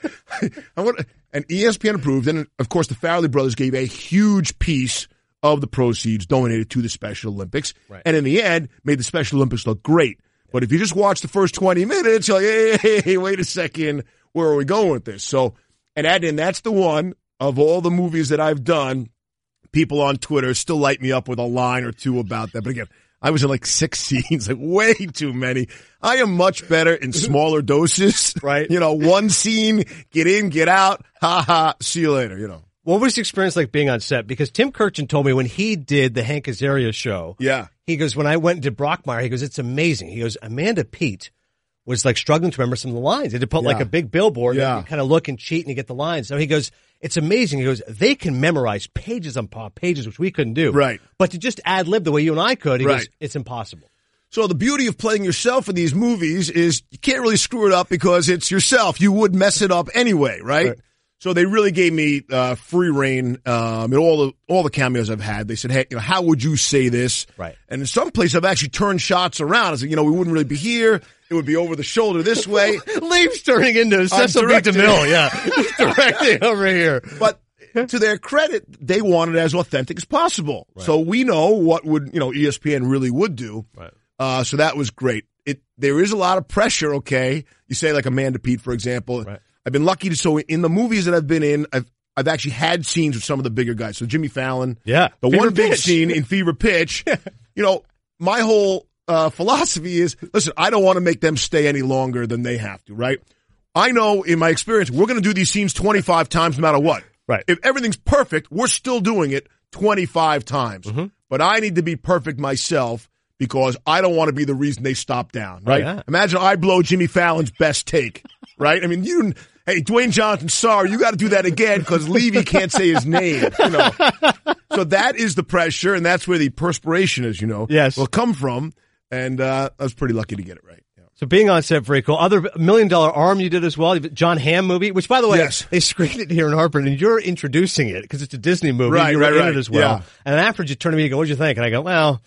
I want, and E S P N approved, and of course the Farrelly brothers gave a huge piece of the proceeds donated to the Special Olympics, right. and in the end, made the Special Olympics look great. But if you just watch the first twenty minutes, you're like, hey, hey, hey, wait a second, where are we going with this? So, and that, and that's the one of all the movies that I've done, people on Twitter still light me up with a line or two about that. But again, I was in like six scenes, like way too many. I am much better in smaller doses. Right. You know, one scene, get in, get out, ha ha, see you later, you know. What was the experience like being on set? Because Tim Kirchen told me when he did the Hank Azaria show. Yeah. He goes, when I went and did Brockmire, he goes, it's amazing. He goes, Amanda Peet was like struggling to remember some of the lines. They had to put Yeah. like a big billboard Yeah. and you kind of look and cheat and you get the lines. So he goes, it's amazing. He goes, they can memorize pages on pages, which we couldn't do. Right. But to just ad lib the way you and I could, he Right. goes, it's impossible. So the beauty of playing yourself in these movies is you can't really screw it up because it's yourself. You would mess it up anyway, right? Right. So they really gave me uh, free reign um, in all the all the cameos I've had. They said, "Hey, you know, how would you say this?" Right. And in some places, I've actually turned shots around. I said, "You know, we wouldn't really be here. It would be over the shoulder this way." Leaves turning into Cecil B. directing. DeMille, yeah, directing over here. But to their credit, they want it as authentic as possible. Right. So we know what would you know E S P N really would do. Right. Uh, so that was great. It there is a lot of pressure. Okay, you say like Amanda Peet, for example. Right. I've been lucky to, so in the movies that I've been in, I've, I've actually had scenes with some of the bigger guys. So Jimmy Fallon. Yeah. The Fever one big Pitch. scene in Fever Pitch, you know, my whole, uh, philosophy is, listen, I don't want to make them stay any longer than they have to, right? I know in my experience, we're going to do these scenes twenty-five times no matter what. Right. If everything's perfect, we're still doing it twenty-five times. Mm-hmm. But I need to be perfect myself because I don't want to be the reason they stop down, right? Oh, yeah. Imagine I blow Jimmy Fallon's best take, right? I mean, you, hey, Dwayne Johnson, sorry, you got to do that again because Levy can't say his name, you know. So that is the pressure, and that's where the perspiration is, you know, Yes. will come from. And uh, I was pretty lucky to get it right. Yeah. So being on set, very cool. Other Million Dollar Arm you did as well. John Hamm movie, which by the way, Yes. they screened it here in Harper, and you're introducing it because it's a Disney movie. Right, you were right, in right. it as well. Yeah. And then afterwards, you turn to me and go, "What'd you think?" And I go, "Well,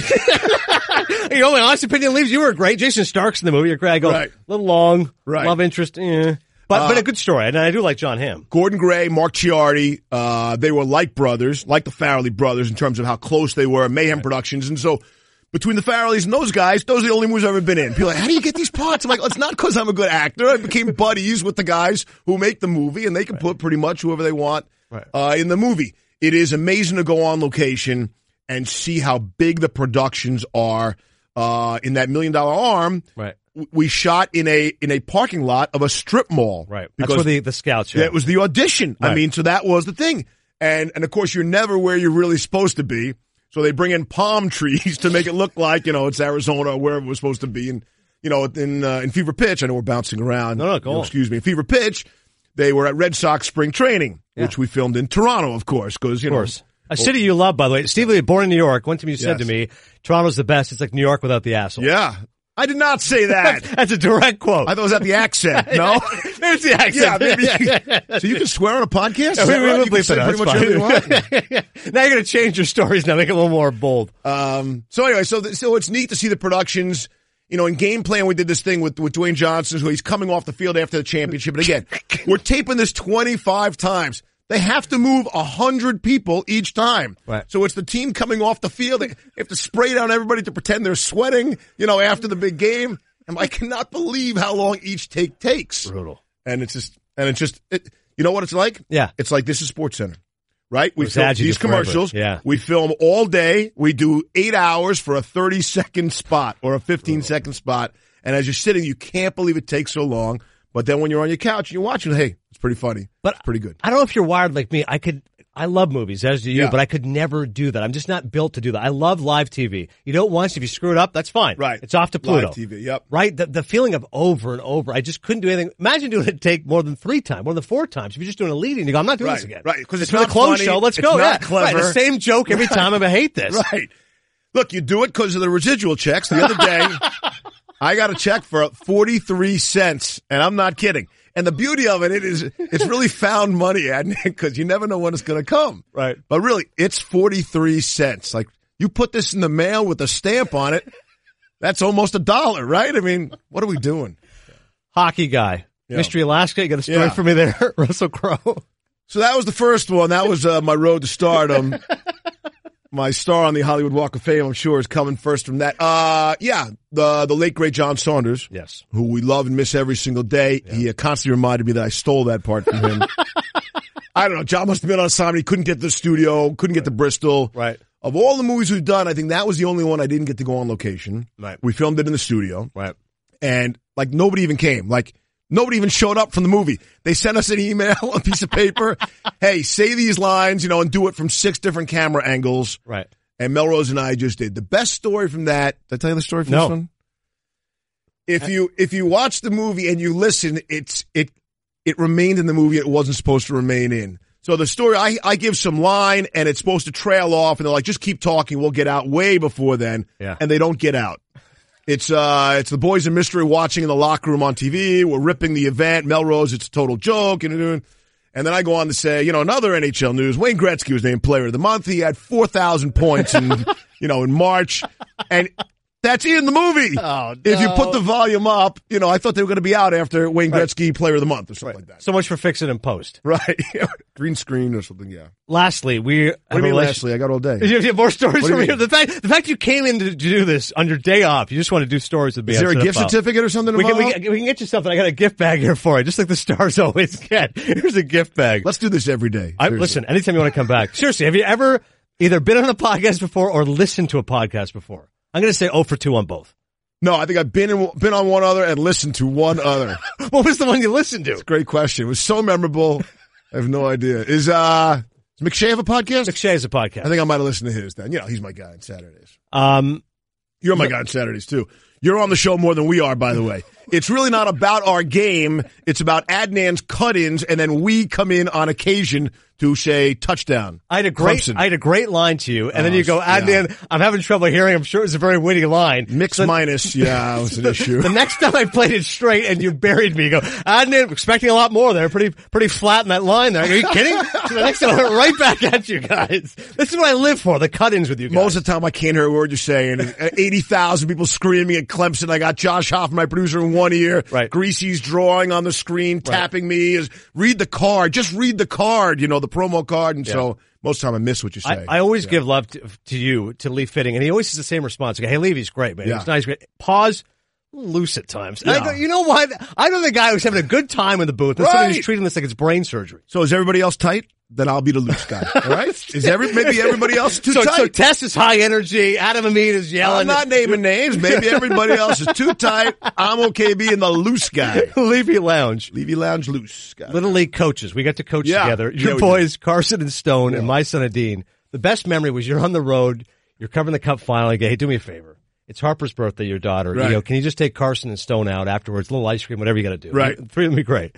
you know, my honest opinion leaves you were great. Jason Stark's in the movie. You're great." I go, Right. "A little long, Right. love interest, eh. but Uh, but a good story." And I do like John Hamm. Gordon Gray, Mark Ciardi, uh, they were like brothers, like the Farrelly brothers in terms of how close they were, Mayhem Productions. And so between the Farrellys and those guys, those are the only movies I've ever been in. People are like, how do you get these parts? I'm like, well, it's not because I'm a good actor. I became buddies with the guys who make the movie, and they can put pretty much whoever they want Right. Uh, in the movie, it is amazing to go on location and see how big the productions are. Uh, in that Million Dollar Arm, right. we shot in a in a parking lot of a strip mall. Right. That's where the, the scouts are. That was the audition. Right. I mean, so that was the thing. And, and of course, you're never where you're really supposed to be. So they bring in palm trees to make it look like, you know, it's Arizona or wherever it was supposed to be. And, you know, in uh, in Fever Pitch, I know we're bouncing around. No, no, go you know, on. Excuse me. In Fever Pitch, they were at Red Sox spring training, Yeah. which we filmed in Toronto, of course. Cause, you Of course. know, A city you love, by the way. Steve Lee, born in New York. One time you said Yes. to me, Toronto's the best. It's like New York without the asshole. Yeah. I did not say that. That's a direct quote. I thought it was at the accent. No? There's the accent. Yeah, maybe. So you can swear on a podcast? Is Yeah, that we, we right? will You can bleep say it out. pretty It's much fine. everything you want? Now you're going to change your stories now. Make it a little more bold. Um, so anyway, so th- so it's neat to see the productions. You know, in game plan, we did this thing with with Dwayne Johnson, who he's coming off the field after the championship. And again, we're taping this twenty-five times. They have to move a hundred people each time. Right. So it's the team coming off the field. They have to spray down everybody to pretend they're sweating. You know, after the big game. And I cannot believe how long each take takes. Brutal. And it's just, and it's just, it, you know what it's like? Yeah. It's like this is Sports Center. Right? We It's film agitated these forever. commercials. Yeah. We film all day. We do eight hours for a thirty second spot or a fifteen second spot. And as you're sitting, you can't believe it takes so long. But then when you're on your couch and you're watching, hey, it's pretty funny. But it's pretty good. I don't know if you're wired like me. I could, I love movies, as do you, Yeah. but I could never do that. I'm just not built to do that. I love live T V. You do it once. If you screw it up, that's fine. Right. It's off to Pluto. Live T V, yep. Right? The, the feeling of over and over. I just couldn't do anything. Imagine doing it take more than three times, more than four times. If you're just doing a lead and you go, I'm not doing Right, this again. right, 'cause it's for not the close funny, show. Let's it's go. not yeah. clever. Right, the same joke every time. I hate this. Right. Look, you do it because of the residual checks. The other day, I got a check for forty-three cents, and I'm not kidding. And the beauty of it, it is, it's really found money, because you never know when it's going to come. Right. But really, it's forty-three cents. Like, you put this in the mail with a stamp on it, that's almost a dollar, right? I mean, what are we doing? Hockey guy. Yeah. Mystery Alaska. You got a story Yeah. for me there? Russell Crowe. So that was the first one. That was uh, my road to stardom. My star on the Hollywood Walk of Fame, I'm sure, is coming first from that. Uh, yeah, the the late, great John Saunders. Yes. Who we love and miss every single day. Yeah. He uh, constantly reminded me that I stole that part from him. I don't know. John must have been on assignment. He couldn't get to the studio, couldn't get to Bristol. Right. Of all the movies we've done, I think that was the only one I didn't get to go on location. Right. We filmed it in the studio. Right. And, like, nobody even came. Like, nobody even showed up from the movie. They sent us an email, a piece of paper. Hey, say these lines, you know, and do it from six different camera angles. Right. And Melrose and I just did. The best story from that, did I tell you the story from No. this one? If you, if you watch the movie and you listen, it's, it, it remained in the movie it wasn't supposed to remain in. So the story, I, I give some line and it's supposed to trail off and they're like, just keep talking. We'll get out way before then. Yeah. And they don't get out. It's, uh, it's the boys in mystery watching in the locker room on T V. We're ripping the event. Melrose, it's a total joke. And, and then I go on to say, you know, another N H L news, Wayne Gretzky was named player of the month. He had four thousand points in, you know, in March. And that's in the movie. Oh, no. If you put the volume up, you know, I thought they were going to be out after Wayne Gretzky player of the month or something like that. So much for fixing in post. Right. Green screen or something, yeah. Lastly, we What do you mean lastly? I got all day. You have more stories What do from you here. mean? The fact, the fact you came in to, to do this on your day off, you just want to do stories with me. Is there on a gift Cinephile. certificate or something We can, we, involved? can, we can get you something. I got a gift bag here for you, just like the stars always get. Here's a gift bag. Let's do this every day. I, Seriously. listen, anytime you want to come back. Seriously, have you ever either been on a podcast before or listened to a podcast before? I'm going to say oh for two on both. No, I think I've been in, been on one other and listened to one other. What was the one you listened to? It's a great question. It was so memorable. I have no idea. Is uh does McShay have a podcast? McShay has a podcast. I think I might have listened to his then. You know, he's my guy on Saturdays. Um, You're my guy on Saturdays too. You're on the show more than we are, by the way. It's really not about our game. It's about Adnan's cut-ins, and then we come in on occasion to say touchdown. I had a great, Clemson. I had a great line to you, and then Oh, you go, yeah. Adnan, I'm having trouble hearing. I'm sure it's a very witty line. Mix So- minus, yeah, it was an issue. The next time I played it straight and you buried me, you go, Adnan, expecting a lot more there. Pretty, pretty flat in that line there. Are you kidding? So the next time I went right back at you guys. This is what I live for, the cut-ins with you guys. Most of the time, I can't hear a word you're saying. eighty thousand people screaming at Clemson. I got Josh Hoffman, my producer, in one ear. Right. Greasy's drawing on the screen, tapping me. Is read the card. Just read the card, you know, the promo card. And Yeah. so most of the time I miss what you say. I, I always Yeah. give love to, to you, to Lee Fitting, and he always has the same response. I go, hey, Levy's great, man. Yeah. He's nice. Great. Pause. Loose at times. And I Yeah. go, you know what? I know the guy who's having a good time in the booth, and somebody Right. who's treating this like it's brain surgery. So is everybody else tight? then I'll be the loose guy. All right? Is every maybe everybody else too so, tight? So Tess is high energy. Adam Amin is yelling. I'm not naming names. Maybe everybody else is too tight. I'm okay being the loose guy. Levy Lounge. Levy Lounge loose guy. Little League coaches. We got to coach Yeah. together. Yeah, Your we boys, did. Carson and Stone, Yeah. and my son Adine. The best memory was you're on the road. You're covering the Cup final. You go, hey, do me a favor. It's Harper's birthday, your daughter. Right. You go, can you just take Carson and Stone out afterwards? A little ice cream, whatever you got to do. Right. Three of them be great.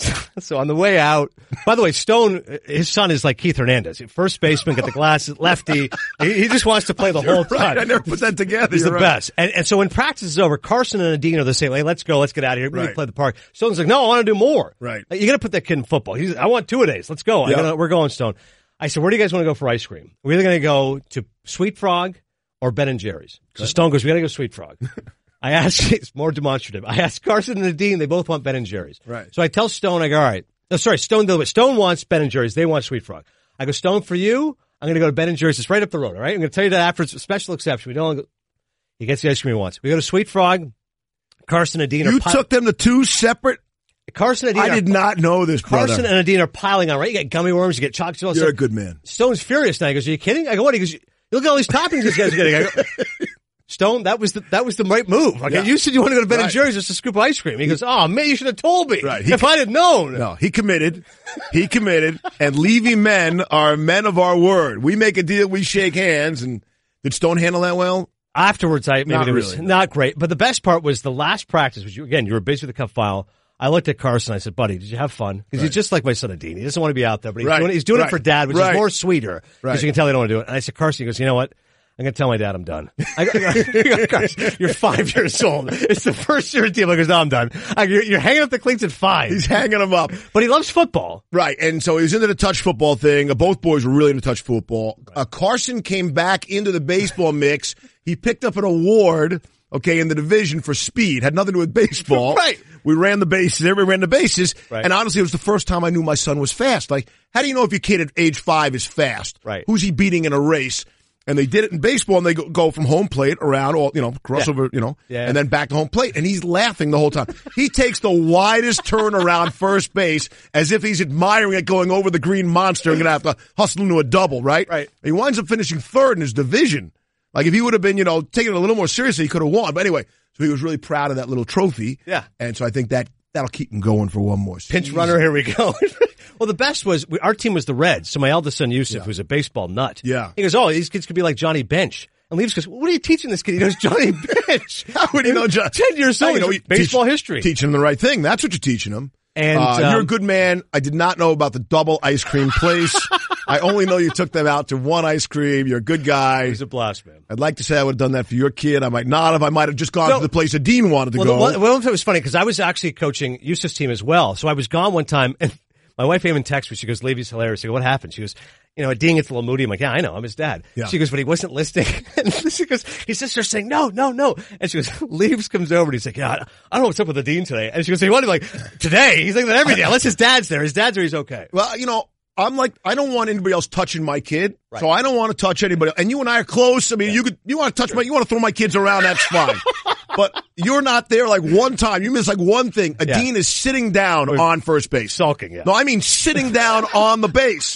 So on the way out, by the way, Stone, his son is like Keith Hernandez. First baseman, got the glasses, lefty. He, he just wants to play the whole time. Right. I never put that together. He's You're the right. best. And, and so when practice is over, Carson and Adine are the same. Hey, let's go. Let's get out of here. We Right. play the park. Stone's like, no, I want to do more. Right. Like, you got to put that kid in football. He's, I want two a days. Let's go. I Yeah. gotta, we're going, Stone. I said, where do you guys want to go for ice cream? We're either going to go to Sweet Frog or Ben and Jerry's. So Stone goes, we got to go Sweet Frog. I asked, it's more demonstrative. I asked Carson and Adine, they both want Ben and Jerry's. Right. So I tell Stone, I go, all right. No, sorry, Stone, Stone wants Ben and Jerry's. They want Sweet Frog. I go, Stone, for you, I'm going to go to Ben and Jerry's. It's right up the road, all right? I'm going to tell you that after. It's a special exception. We don't go, he gets the ice cream he wants. We go to Sweet Frog. Carson and Adine are You pi- took them to two separate. Carson and Adine I are did not know this, brother. Carson and Adine are piling on, right? You get gummy worms, you get chocolate. all You're stuff. a good man. Stone's furious now. He goes, are you kidding? I go, what? He goes, look at all these toppings this guy's getting. I go, Stone, that was the that was the right move. Okay, Yeah. you said you want to go to Ben and Right. Jerry's just to scoop ice cream. He goes, oh man, you should have told me. Right. He- If I'd have known. No, he committed. He committed. And Levy men are men of our word. We make a deal, we shake hands. And did Stone handle that well? Afterwards, I maybe Not it was really, no. not great. But the best part was the last practice, which you, again, you were busy with the cup file. I looked at Carson. I said, buddy, did you have fun? Because he's just like my son Adine. He doesn't want to be out there, but he's Right. doing, he's doing Right. it for dad, which Right. is more sweeter. Because Right. you can tell they don't want to do it. And I said, Carson, he goes, you know what? I'm going to tell my dad I'm done. I go, I go, Carson, you're five years old. It's the first year of the team. I goes, no, I'm done. I go, you're, you're hanging up the cleats at five. He's hanging them up. But he loves football. Right. And so he was into the touch football thing. Uh, Both boys were really into touch football. Uh, Carson came back into the baseball mix. He picked up an award, okay, in the division for speed. Had nothing to do with baseball. Right. We ran the bases. Everybody ran the bases. Right. And honestly, it was the first time I knew my son was fast. Like, how do you know if your kid at age five is fast? Right. Who's he beating in a race? And they did it in baseball, and they go, go from home plate around, all you know, crossover, Yeah. you know, Yeah. and then back to home plate. And he's laughing the whole time. He takes the widest turn around first base as if he's admiring it going over the green monster and going to have to hustle into a double, right? Right. He winds up finishing third in his division. Like, if he would have been, you know, taking it a little more seriously, he could have won. But anyway, so he was really proud of that little trophy. Yeah. And so I think that, that'll keep him going for one more season. Pinch runner, here we go. Well, the best was, we, our team was the Reds. So my eldest son, Yusuf, Yeah. who's a baseball nut. Yeah. He goes, oh, these kids could be like Johnny Bench. And Leaves goes, what are you teaching this kid? He goes, Johnny Bench. How would he know John? ten years old. You know, He's baseball teach- history. Teaching him the right thing. That's what you're teaching him. And, uh, you're a um, good man. I did not know about the double ice cream place. I only know you took them out to one ice cream. You're a good guy. He's a blast, man. I'd like to say I would have done that for your kid. I might not have. I might have just gone No. to the place that Dean wanted to Well, go. the one, well, it was funny because I was actually coaching Yusuf's team as well. So I was gone one time, and my wife even texted me. She goes, Levy's hilarious. I go, what happened? She goes, you know, Dean gets a little moody. I'm like, yeah, I know. I'm his dad. Yeah. She goes, but he wasn't listening. And she goes, his sister's saying, no, no, no. And she goes, Leaves comes over and he's like, yeah, I I don't know what's up with the Dean today. And she goes, hey, what? Like, today? He's like that every day. Unless his dad's there. His dad's there, he's okay. Well, you know, I'm like, I don't want anybody else touching my kid. Right. So I don't want to touch anybody. And you and I are close. I mean, you could, you want to touch my, you want to throw my kids around, that's fine. But you're not there like one time. You miss like one thing. A Yeah. Dean is sitting down on first base. Sulking, yeah. No, I mean sitting down on the base.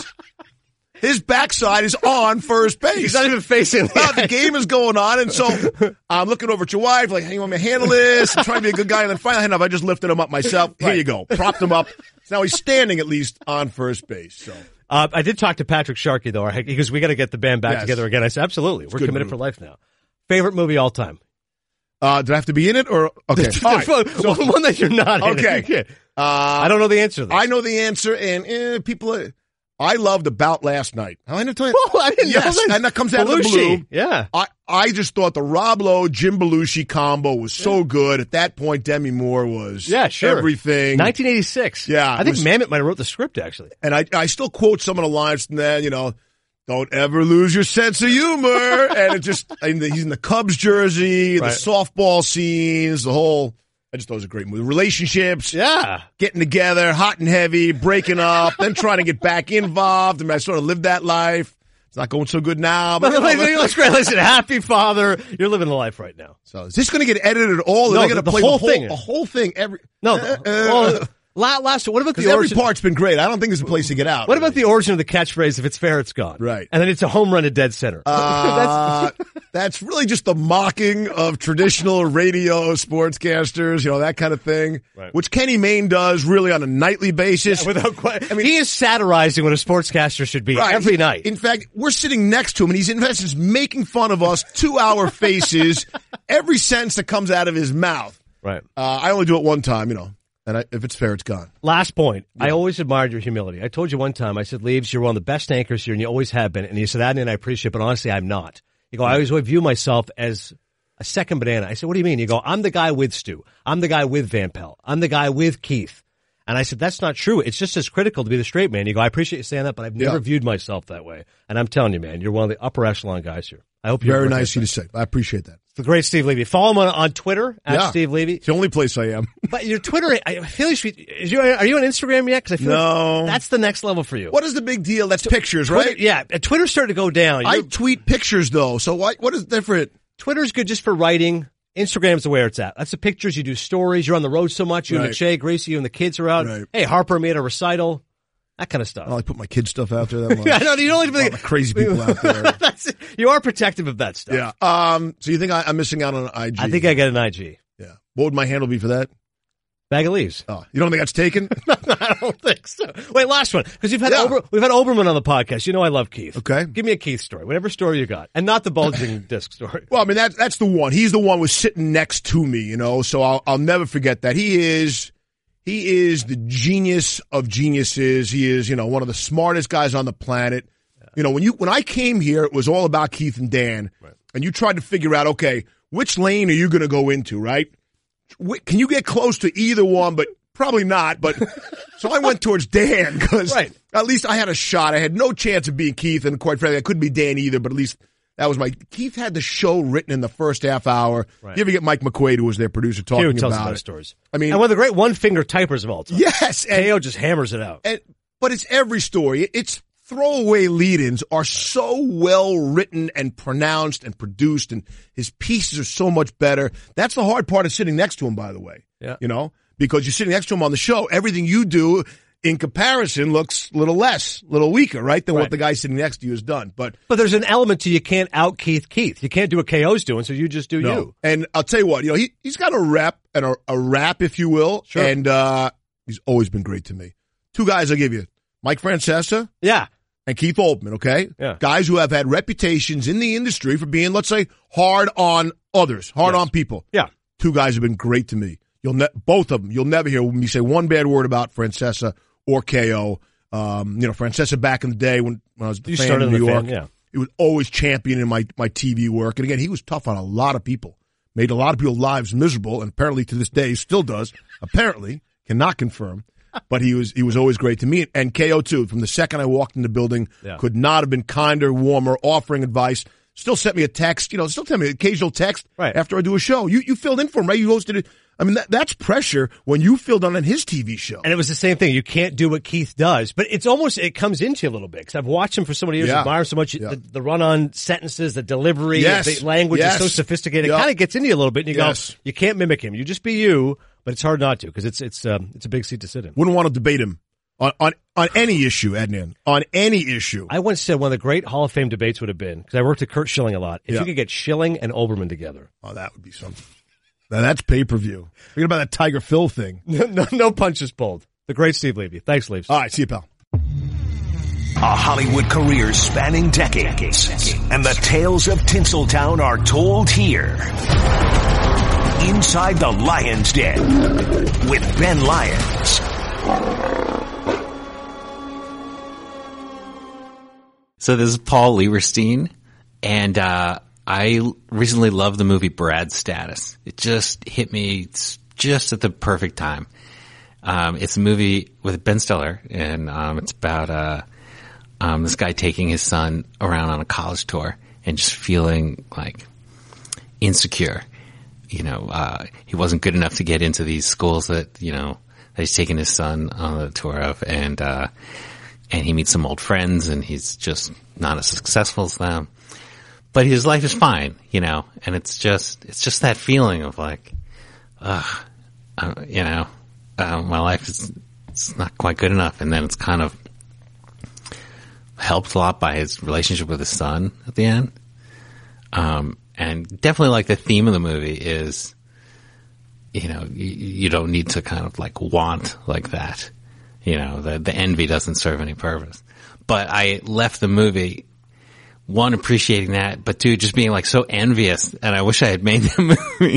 His backside is on first base. He's not even facing the Well, the game is going on, and so I'm looking over at your wife, like, hey, you want me to handle this? I'm trying to be a good guy, and then finally, hand up, I just lifted him up myself. Here Right. you go. Propped him up. So now he's standing at least on first base. So Uh, I did talk to Patrick Sharkey, though. He goes, we got to get the band back Yes. together again. I said, absolutely. We're good committed group. for life now. Favorite movie all time? Uh, do I have to be in it or okay? All right. So, one that you're not in. Okay. You can't. Uh, I don't know the answer to this. I know the answer, and eh, people. Are, I loved About Last Night. I didn't tell you. Oh, I didn't yes, know that. and that comes out of the Belushi. blue. Yeah. I I just thought the Rob Lowe Jim Belushi combo was so good. At that point, Demi Moore was Yeah, sure. everything. nineteen eighty-six. Yeah, I it think was- Mamet might have wrote the script, actually. And I I still quote some of the lines from that. You know, don't ever lose your sense of humor. And it just and the, he's in the Cubs jersey, Right. the softball scenes, the whole. I just thought it was a great movie. Relationships. Yeah. Getting together, hot and heavy, breaking up, then trying to get back involved. I mean, I sort of lived that life. It's not going so good now. But, you know, That's great. Listen, happy father. You're living the life right now. so is this going to get edited at all? Are No, they the- going to the play whole the whole thing. the whole thing every? No, Uh, well, La- last one. What about the every origin? part's been great. I don't think there's a place to get out. What about the origin of the catchphrase, if it's fair, it's gone? Right. And then it's a home run to dead center. Uh, that's, that's really just the mocking of traditional radio sportscasters, you know, that kind of thing, Right. which Kenny Mayne does really on a nightly basis. Yeah, without quite, I mean, he is satirizing what a sportscaster should be Right. every night. In fact, we're sitting next to him, and he's in essence making fun of us to our faces every sentence that comes out of his mouth. Right. Uh, I only do it one time, you know. And I, if it's fair, it's gone. Last point. Yeah. I always admired your humility. I told you one time, I said, Leaves, you're one of the best anchors here, and you always have been. And you said, Adnan, I appreciate it, but honestly, I'm not. You go, I always view myself as a second banana. I said, what do you mean? You go, I'm the guy with Stu. I'm the guy with Van Pelt. I'm the guy with Keith. And I said, that's not true. It's just as critical to be the straight man. You go, I appreciate you saying that, but I've never yeah. viewed myself that way. And I'm telling you, man, you're one of the upper echelon guys here. I hope you're very nice of you to say. I appreciate that. The great Steve Levy. Follow him on, on Twitter at yeah. Steve Levy. It's the only place I am. But your Twitter, I feel you should, is you, are you on Instagram yet? Because I feel no. like that's the next level for you. What is the big deal? That's pictures, Twitter, right? Yeah, Twitter's starting to go down. I You're, tweet pictures though, so why, what is different? Twitter's good just for writing. Instagram's the where it's at. That's the pictures. You do stories. You're on the road so much. You right. and the Che, Gracie, you and the kids are out. Right. Hey, Harper made a recital. That kind of stuff. Oh, I put my kids' stuff out there that much. Yeah, no, you don't like all the crazy people out there. That's, you are protective of that stuff. Yeah. Um. So you think I, I'm missing out on an I G? I think I get an I G. Yeah. What would my handle be for that? Bag of leaves. Oh, you don't think that's taken? I don't think so. Wait, last one. Because you've had Yeah. Ober, we've had Oberman on the podcast. You know I love Keith. Okay. Give me a Keith story. Whatever story you got. And not the bulging disc story. Well, I mean, that, that's the one. He's the one who was sitting next to me, you know, so I'll, I'll never forget that. He is, he is the genius of geniuses. He is, you know, one of the smartest guys on the planet. Yeah. You know, when you, when I came here, it was all about Keith and Dan. Right. And you tried to figure out, okay, which lane are you going to go into, right? Can you get close to either one, but probably not. But so I went towards Dan because right. at least I had a shot. I had no chance of being Keith, and quite frankly, I couldn't be Dan either. But at least that was my Keith had the show written in the first half hour. Right. You ever get Mike McQuaid, who was their producer, talking he tells about a lot it? Of stories. I mean, and one of the great one finger typers of all time. Yes, and, K O just hammers it out. And, but it's every story. It's throwaway lead-ins are so well written and pronounced and produced, and his pieces are so much better. That's the hard part of sitting next to him, by the way. Yeah. You know, because you're sitting next to him on the show, everything you do in comparison looks a little less, a little weaker, right, than right. what the guy sitting next to you has done. But but there's an element to you can't out Keith Keith. You can't do what K O's doing, so you just do no. you. And I'll tell you what, you know, he he's got a rep and a, a rap, if you will, sure. and uh, he's always been great to me. Two guys I'll give you, Mike Francesa. Yeah. And Keith Olbermann, okay? Yeah. Guys who have had reputations in the industry for being, let's say, hard on others, hard yes. on people. Yeah. Two guys have been great to me. You'll ne- both of them. You'll never hear me say one bad word about Francesa or K O. Um, you know, Francesa back in the day when, when I was you fan started in New the York, fan, yeah. he was always championing my, my T V work. And again, he was tough on a lot of people. Made a lot of people's lives miserable, and apparently to this day still does. Apparently, cannot confirm. But he was he was always great to me. And K O, too. From the second I walked in the building, yeah. could not have been kinder, warmer, offering advice. Still sent me a text, you know, still send me an occasional text right. after I do a show. You you filled in for him, right? You hosted it. I mean, that, that's pressure when you filled in on his T V show. And it was the same thing. You can't do what Keith does. But it's almost, it comes into you a little bit. Because I've watched him for so many years, yeah. admire so much. Yeah. The, the run-on sentences, the delivery, yes. the language yes. is so sophisticated. Yep. It kind of gets into you a little bit. And you yes. go, you can't mimic him. You just be you. But it's hard not to because it's, it's, um, it's a big seat to sit in. Wouldn't want to debate him. On, on on any issue, Adnan. On any issue. I once said one of the great Hall of Fame debates would have been, because I worked with Kurt Schilling a lot, if yeah. you could get Schilling and Olbermann together. Oh, that would be something. Now, that's pay-per-view. Forget about that Tiger Phil thing. no, no, no punches pulled. The great Steve Levy. Thanks, Leaves. All right, see you, pal. A Hollywood career spanning decades, and the tales of Tinseltown are told here. Inside the Lion's Den with Ben Lyons. So this is Paul Lieberstein, and uh I recently loved the movie Brad Status. It just hit me just at the perfect time. Um It's a movie with Ben Stiller, and um it's about uh um this guy taking his son around on a college tour and just feeling like insecure. You know, uh he wasn't good enough to get into these schools that, you know, that he's taking his son on the tour of, and, uh, and he meets some old friends, and he's just not as successful as them. But his life is fine, you know, and it's just, it's just that feeling of like, ugh, uh, you know, uh, my life is it's not quite good enough. And then it's kind of helped a lot by his relationship with his son at the end. Um, and definitely like the theme of the movie is, you know, you, you don't need to kind of like want like that. You know, the, the envy doesn't serve any purpose. But I left the movie, one, appreciating that, but two, just being like so envious, and I wish I had made the movie.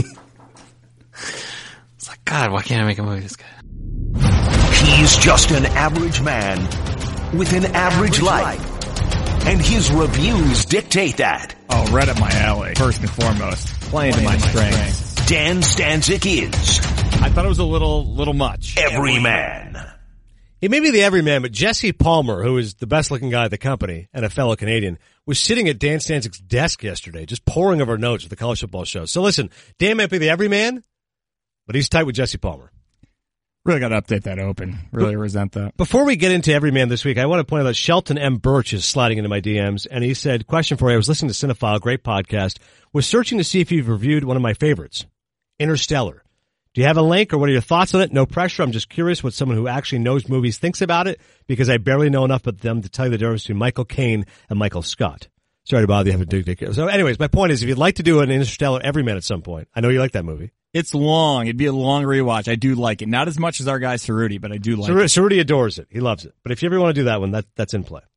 It's like, God, why can't I make a movie this good? He's just an average man with an average life, and his reviews dictate that. Oh, right up my alley, first and foremost. Playing to my strengths. Dan Stanzik is. I thought it was a little, little much. Everyman. He may be the everyman, but Jesse Palmer, who is the best-looking guy at the company and a fellow Canadian, was sitting at Dan Stanzik's desk yesterday, just poring over notes at the college football show. So listen, Dan might be the everyman, but he's tight with Jesse Palmer. Really got to update that open. Really but, resent that. Before we get into everyman this week, I want to point out that Shelton M. Birch is sliding into my D Ms, and he said, question for you, I was listening to Cinephile, great podcast, was searching to see if you've reviewed one of my favorites, Interstellar. Do you have a link, or what are your thoughts on it? No pressure. I'm just curious what someone who actually knows movies thinks about it, because I barely know enough about them to tell you the difference between Michael Caine and Michael Scott. Sorry to bother you having to do it. So anyways, my point is, if you'd like to do an Interstellar Everyman at some point, I know you like that movie. It's long. It'd be a long rewatch. I do like it. Not as much as our guy Cerruti, but I do like Cer- it. Cerruti adores it. He loves it. But if you ever want to do that one, that that's in play.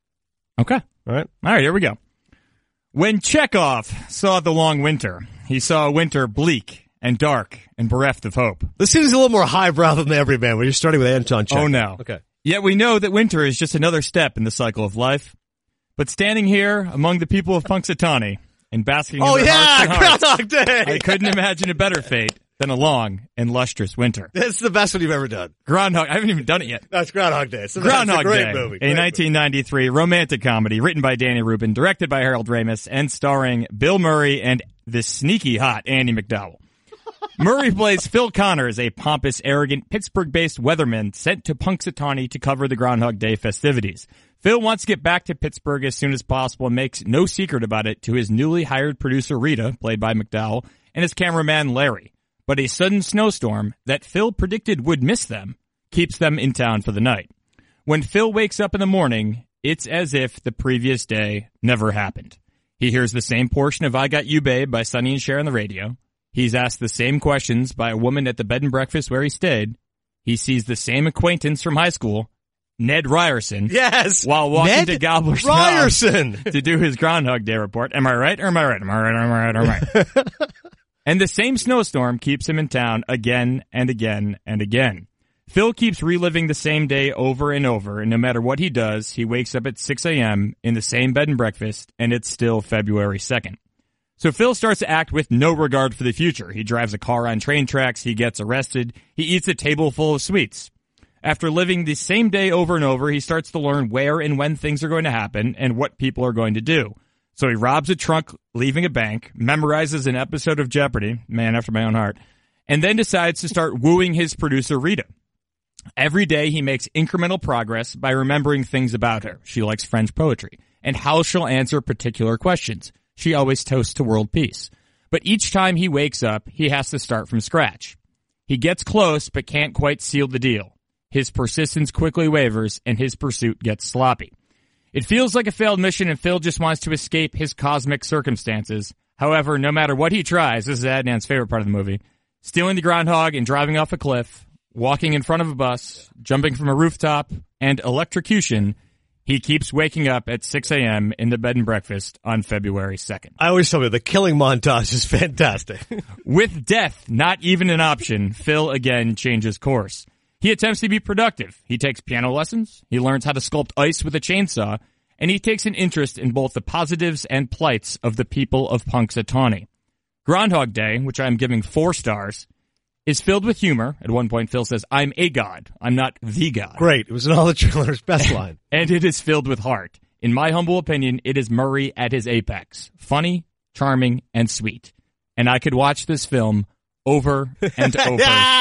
Okay. All right. All right, here we go. When Chekhov saw The Long Winter, he saw a winter bleak and dark and bereft of hope. This seems a little more highbrow than the Everyman, where you're starting with Anton Chekhov. Oh, no. Okay. Yet we know that winter is just another step in the cycle of life. But standing here among the people of Punxsutawney and basking oh, in their yeah, hearts and hearts, Groundhog Day. I couldn't imagine a better fate than a long and lustrous winter. That's the best one you've ever done. Groundhog. I haven't even done it yet. That's Groundhog Day. It's a, Groundhog it's a great Day, movie. a Great nineteen ninety-three movie. Romantic comedy written by Danny Rubin, directed by Harold Ramis, and starring Bill Murray and the sneaky hot Andie MacDowell. Murray plays Phil Connors, a pompous, arrogant, Pittsburgh-based weatherman sent to Punxsutawney to cover the Groundhog Day festivities. Phil wants to get back to Pittsburgh as soon as possible and makes no secret about it to his newly hired producer Rita, played by McDowell, and his cameraman Larry. But a sudden snowstorm that Phil predicted would miss them keeps them in town for the night. When Phil wakes up in the morning, it's as if the previous day never happened. He hears the same portion of I Got You Babe by Sonny and Cher on the radio. He's asked the same questions by a woman at the bed and breakfast where he stayed. He sees the same acquaintance from high school, Ned Ryerson. Yes! While walking Ned to Gobbler's Ryerson Knob to do his Groundhog Day report. Am I right or am I right? Am I right? Am I right? Am I right? And the same snowstorm keeps him in town again and again and again. Phil keeps reliving the same day over and over, and no matter what he does, he wakes up at six a.m. in the same bed and breakfast, and it's still February second. So Phil starts to act with no regard for the future. He drives a car on train tracks, he gets arrested, he eats a table full of sweets. After living the same day over and over, he starts to learn where and when things are going to happen and what people are going to do. So he robs a trunk leaving a bank, memorizes an episode of Jeopardy, man after my own heart, and then decides to start wooing his producer Rita. Every day he makes incremental progress by remembering things about her. She likes French poetry and how she'll answer particular questions. She always toasts to world peace. But each time he wakes up, he has to start from scratch. He gets close, but can't quite seal the deal. His persistence quickly wavers, and his pursuit gets sloppy. It feels like a failed mission, and Phil just wants to escape his cosmic circumstances. However, no matter what he tries, this is Adnan's favorite part of the movie, stealing the groundhog and driving off a cliff, walking in front of a bus, jumping from a rooftop, and electrocution, he keeps waking up at six a.m. in the bed and breakfast on February second. I always tell you, the killing montage is fantastic. With death not even an option, Phil again changes course. He attempts to be productive. He takes piano lessons, he learns how to sculpt ice with a chainsaw, and he takes an interest in both the positives and plights of the people of Punxsutawney. Groundhog Day, which I'm giving four stars, is filled with humor. At one point, Phil says, I'm a god. I'm not the god. Great. It was in all the trailers. Best line. And it is filled with heart. In my humble opinion, it is Murray at his apex. Funny, charming, and sweet. And I could watch this film over and over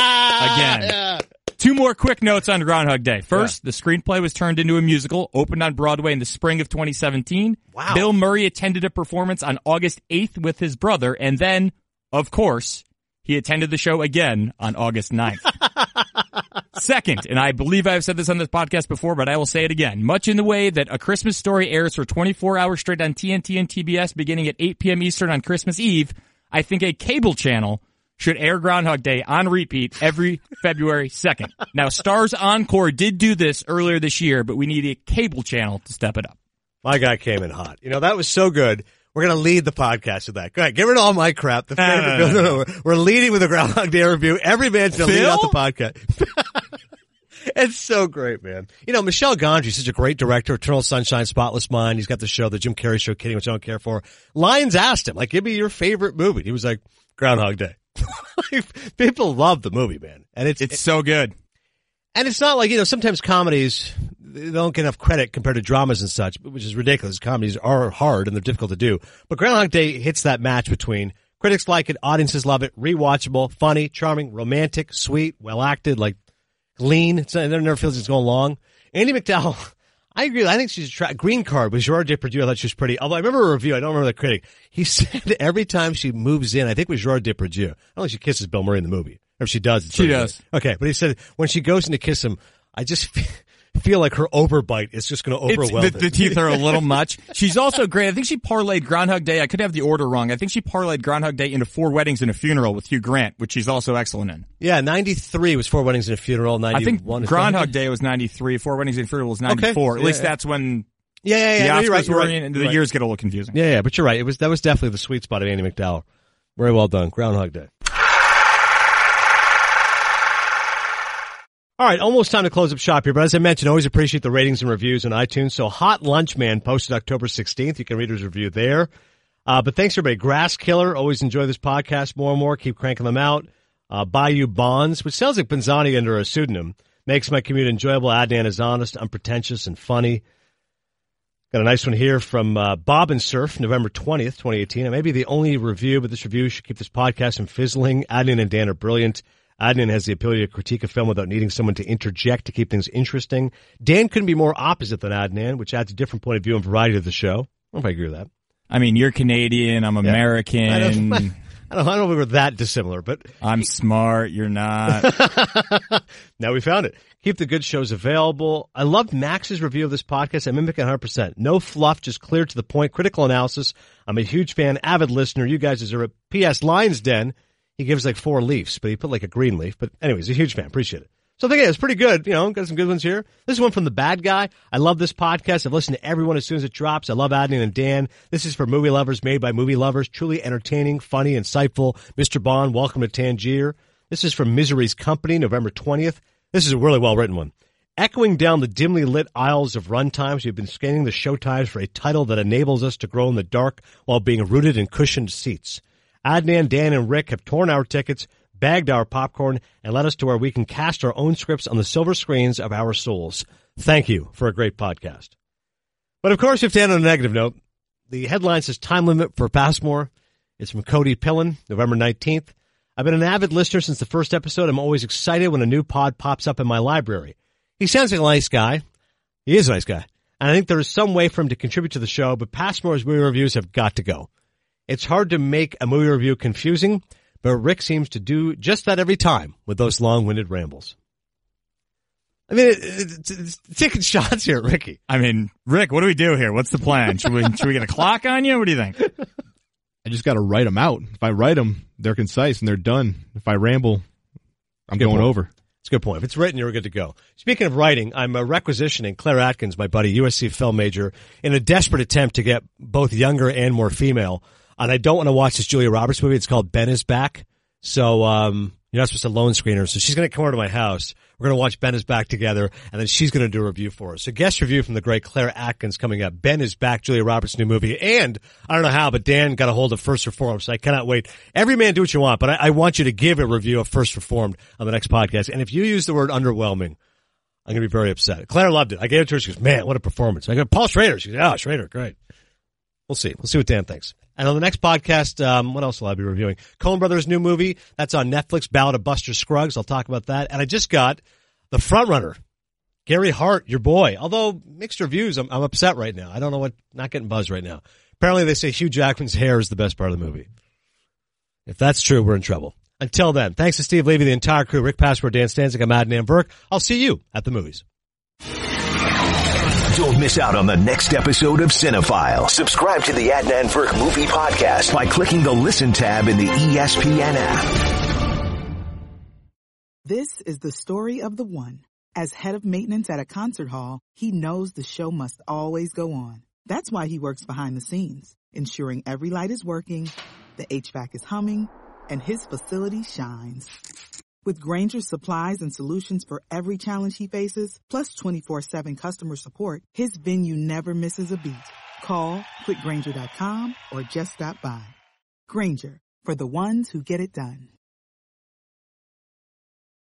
again. Yeah. Two more quick notes on Groundhog Day. First, yeah. The screenplay was turned into a musical, opened on Broadway in the spring of twenty seventeen. Wow. Bill Murray attended a performance on August eighth with his brother, and then, of course, he attended the show again on August ninth. Second, and I believe I've said this on this podcast before, but I will say it again, much in the way that A Christmas Story airs for twenty-four hours straight on T N T and T B S beginning at eight p.m. Eastern on Christmas Eve, I think a cable channel should air Groundhog Day on repeat every February second. Now, Stars Encore did do this earlier this year, but we need a cable channel to step it up. My guy came in hot. You know, that was so good. We're going to lead the podcast with that. Go ahead. Get rid of all my crap. The favorite, no, no, no, no, no. We're leading with a Groundhog Day review. Every man's going to lead out the podcast. It's so great, man. You know, Michel Gondry, such a great director, Eternal Sunshine, Spotless Mind. He's got the show, the Jim Carrey show, Kidding, which I don't care for. Lions asked him, like, give me your favorite movie. He was like, Groundhog Day. People love the movie, man. And it's, it's so good. And it's not like, you know, sometimes comedies, they don't get enough credit compared to dramas and such, which is ridiculous. Comedies are hard and they're difficult to do. But Groundhog Day hits that match between critics like it, audiences love it, rewatchable, funny, charming, romantic, sweet, well acted, like lean. It's, it never feels it's going long. Andie MacDowell, I agree. I think she's a tra- Green Card with Gerard Depardieu. I thought she was pretty. Although I remember a review, I don't remember the critic. He said every time she moves in, I think it was Gerard Depardieu. I don't think she kisses Bill Murray in the movie. Or if she does, it's she does. Good. Okay, but he said when she goes in to kiss him, I just feel like her overbite is just going to overwhelm it's, the, the teeth are a little much. She's also great. I think she parlayed Groundhog Day. I could have the order wrong. I think she parlayed Groundhog Day into Four Weddings and a Funeral with Hugh Grant, which she's also excellent in. Yeah, ninety-three was Four Weddings and a Funeral. ninety-one I think Groundhog Day was ninety-three. Four Weddings and a Funeral was ninety-four. Okay. At least yeah. that's when yeah, yeah, yeah. the No, Oscars you're right, you're were right. in, and the You're years right. get a little confusing. Yeah, yeah, but you're right. It was that was definitely the sweet spot of Andie MacDowell. Very well done. Groundhog Day. All right, almost time to close up shop here, but as I mentioned, I always appreciate the ratings and reviews on iTunes. So Hot Lunch Man posted October sixteenth. You can read his review there. Uh, but thanks, everybody. Grass Killer, always enjoy this podcast more and more. Keep cranking them out. Uh, Bayou Bonds, which sounds like Benzani under a pseudonym, makes my commute enjoyable. Adnan is honest, unpretentious, and funny. Got a nice one here from uh, Bob and Surf, November twentieth, twenty eighteen. It may be the only review, but this review should keep this podcast from fizzling. Adnan and Dan are brilliant. Adnan has the ability to critique a film without needing someone to interject to keep things interesting. Dan couldn't be more opposite than Adnan, which adds a different point of view and variety to the show. I don't know if I agree with that. I mean, you're Canadian. I'm American. Yeah. I, don't, I, don't, I don't know if we were that dissimilar, but I'm smart. You're not. Now we found it. Keep the good shows available. I loved Max's review of this podcast. I mimic it one hundred percent. No fluff, just clear to the point. Critical analysis. I'm a huge fan, avid listener. You guys deserve it. P S. Lions Den. He gives like four leaves, but he put like a green leaf. But anyways, a huge fan. Appreciate it. So I think it's pretty good. You know, got some good ones here. This is one from The Bad Guy. I love this podcast. I've listened to everyone as soon as it drops. I love Adnan and Dan. This is for movie lovers, made by movie lovers. Truly entertaining, funny, insightful. Mister Bond, welcome to Tangier. This is from Misery's Company, November twentieth. This is a really well-written one. Echoing down the dimly lit aisles of runtimes, we've been scanning the showtimes for a title that enables us to grow in the dark while being rooted in cushioned seats. Adnan, Dan, and Rick have torn our tickets, bagged our popcorn, and led us to where we can cast our own scripts on the silver screens of our souls. Thank you for a great podcast. But of course, if to end on a negative note, the headline says time limit for Passmore. It's from Cody Pillen, November nineteenth. I've been an avid listener since the first episode. I'm always excited when a new pod pops up in my library. He sounds like a nice guy. He is a nice guy. And I think there is some way for him to contribute to the show, but Passmore's movie reviews have got to go. It's hard to make a movie review confusing, but Rick seems to do just that every time with those long-winded rambles. I mean, it, it, it's, it's taking shots here, Ricky. I mean, Rick, what do we do here? What's the plan? Should we, should we get a clock on you? What do you think? I just got to write them out. If I write them, they're concise and they're done. If I ramble, I'm going point. over. It's a good point. If it's written, you're good to go. Speaking of writing, I'm uh, requisitioning Claire Atkins, my buddy, U S C film major, in a desperate attempt to get both younger and more female. And I don't want to watch this Julia Roberts movie. It's called Ben is Back. So, um, you're not supposed to loan screen her. So she's going to come over to my house. We're going to watch Ben is Back together. And then she's going to do a review for us. So guest review from the great Claire Atkins coming up. Ben is Back, Julia Roberts' new movie. And I don't know how, but Dan got a hold of First Reformed. So I cannot wait. Every man do what you want, but I, I want you to give a review of First Reformed on the next podcast. And if you use the word underwhelming, I'm going to be very upset. Claire loved it. I gave it to her. She goes, man, what a performance. I go, Paul Schrader. She goes, oh, Schrader, great. We'll see. We'll see what Dan thinks. And on the next podcast, um, what else will I be reviewing? Coen Brothers' new movie. That's on Netflix, Ballad of Buster Scruggs. I'll talk about that. And I just got the frontrunner, Gary Hart, your boy. Although mixed reviews, I'm, I'm upset right now. I don't know what, not getting buzzed right now. Apparently they say Hugh Jackman's hair is the best part of the movie. If that's true, we're in trouble. Until then, thanks to Steve Levy, the entire crew, Rick Password, Dan Stanzik, I'm Adnan Burke. I'll see you at the movies. Don't miss out on the next episode of Cinephile. Subscribe to the Adnan Burke Movie Podcast by clicking the Listen tab in the E S P N app. This is the story of the one. As head of maintenance at a concert hall, he knows the show must always go on. That's why he works behind the scenes, ensuring every light is working, the H V A C is humming, and his facility shines. With Grainger's supplies and solutions for every challenge he faces, plus twenty-four seven customer support, his venue never misses a beat. Call quick grainger dot com or just stop by. Grainger, for the ones who get it done.